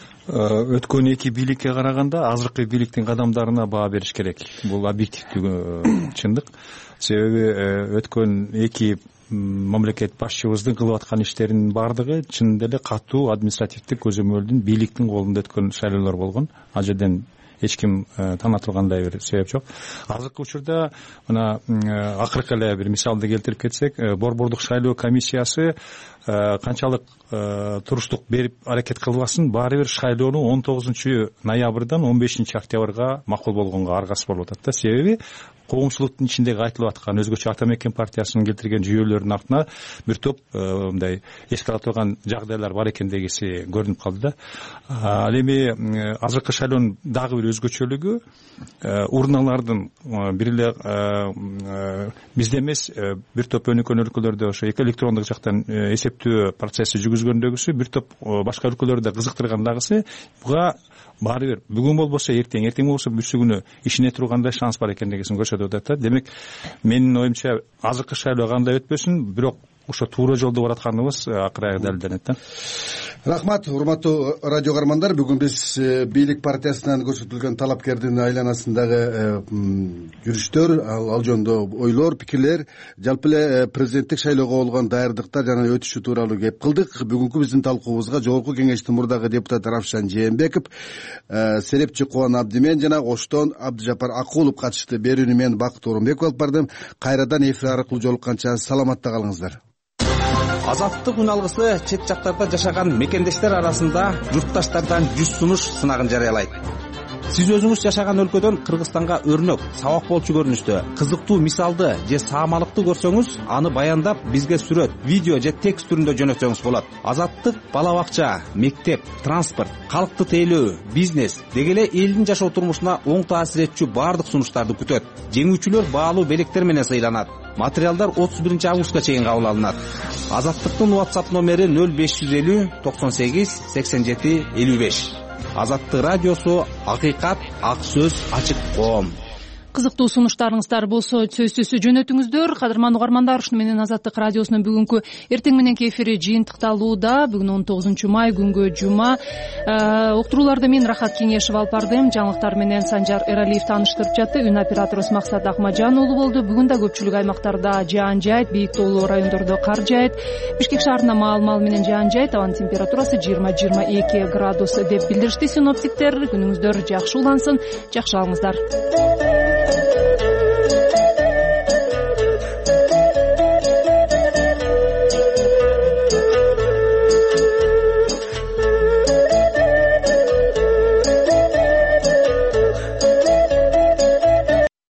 өткөн 2 бийликке караганда азыркы бийликтин кадамдарына баа бериш керек. Бул объективдүү чындык. Себеби өткөн 2 мамлекет башчыбыздын кылып аткан иштеринин баардыгы чынында эле катуу административдик көзөмөлдүн бийликтин колунда өткөн шайлоолор болгон. Ал жерден эч ким таанытылгандай бир себеп жок. Азыркы учурда мына акыркы эле бир мисалды келтирип кетсек, борбордук шайлоо комиссиясы канчалык туруштук берип аракет кылбасын, баары бир шайлоону 19 ноябрдан 15 октябрга макул болгонго аргасы болуп атат да. Себеби коомчулуктун ичиндеги айтылып аткан өзгөчө Ата Мекен партиясынын келтирген жүйөлөрдүн артына бир топ мындай эске ала турган жагдайлар бар экендигиси көрүнүп калды да. Ал эми азыркы шайлоонун дагы бир өзгөчөлүгү урналардын бир эле бизде эмес, бир топ өнүккөн өлкөлөрдө ошо электрондук жактан эсептөө процесси жүргүзгөндөгүсү, бир топ башка өлкөлөрдө кызыктыргандагысы буга баары бир бүгүн болбосо эртең болбосо бүрсү күнү ишине тургандай шанс бар экендигин көрсөтүп атат. Демек, менин оюмча азыркы шайлоо кандай өтпөсүн, бирок ошо туура жолдо баратканыбыз акыры аягы далилденет да. Рахмат, урматтуу радио каармандар. Бүгүн биз бийлик партиясынан көрсөтүлгөн талапкердин айланасындагы жүрүштөр, ал жөнүндө ойлор, пикирлер, жалпы эле президенттик шайлоого болгон даярдыктар жана өтүшү тууралуу кеп кылдык. Бүгүнкү биздин талкуубузга Жогорку Кеңештин мурдагы депутаты Равшан Жээнбеков, Серепчи Кубан Абдимен жана Оштон Абдыжапар Акулов катышты. Берүүнү мен Бакыт Орунбеков алып бардым. Кайрадан эфир аркылуу жолукканча саламатта калыңыздар. Азаттык үн алгысы чет жактарда жашаган мекендештер арасында журтташтардан жүз сунуш сынагын жарыялайт. сиз өзүңүз жашаган өлкөдөн Кыргызстанга өрнөк, сабак болчу көрүнүштө кызыктуу мисалды же саамалыкты көрсөңүз, аны баяндап бизге сүрөт, видео же текст түрүндө жөнөтсөңүз болот. Азаттык бала бакча, мектеп, транспорт, калкты тейлөө, бизнес деги эле элдин жашоо турмушуна оң таасир этчү баардык сунуштарды күтөт. Жеңүүчүлөр баалуу белектер менен сыйланат. Материалдар 31 августка чейин кабыл алынат. Азаттыктын WhatsApp номери 0550 98 87 55. Азаттык радиосу, акыйкат, ак сөз, ачык коом. Кызыктуу сунуштарыңыздар болсо сөзсүз жөнөтүңүздөр. Кадырман угармандар, ушуну менен Азаттык радиосунун бүгүнкү эртең мененки эфири жыйынтыкталууда. Бүгүн 19 май, күнгө жума. Уктурууларды мен Рахат Кеңешева алып бардым. Жаңылыктар менен Санжар Эралиев тааныштырып жатты. Үн операторубуз Максат Акмажан уулу болду. Бүгүн да көпчүлүк аймактарда жаан жаайт, бийик тоолуу райондордо кар жаайт. Бишкек шаарында маал менен жаан жаайт. Абанын температурасы 20-22 градус деп билдиришти синоптиктер. Күнүңүздөр жакшы улансын, жакшы алыңыздар.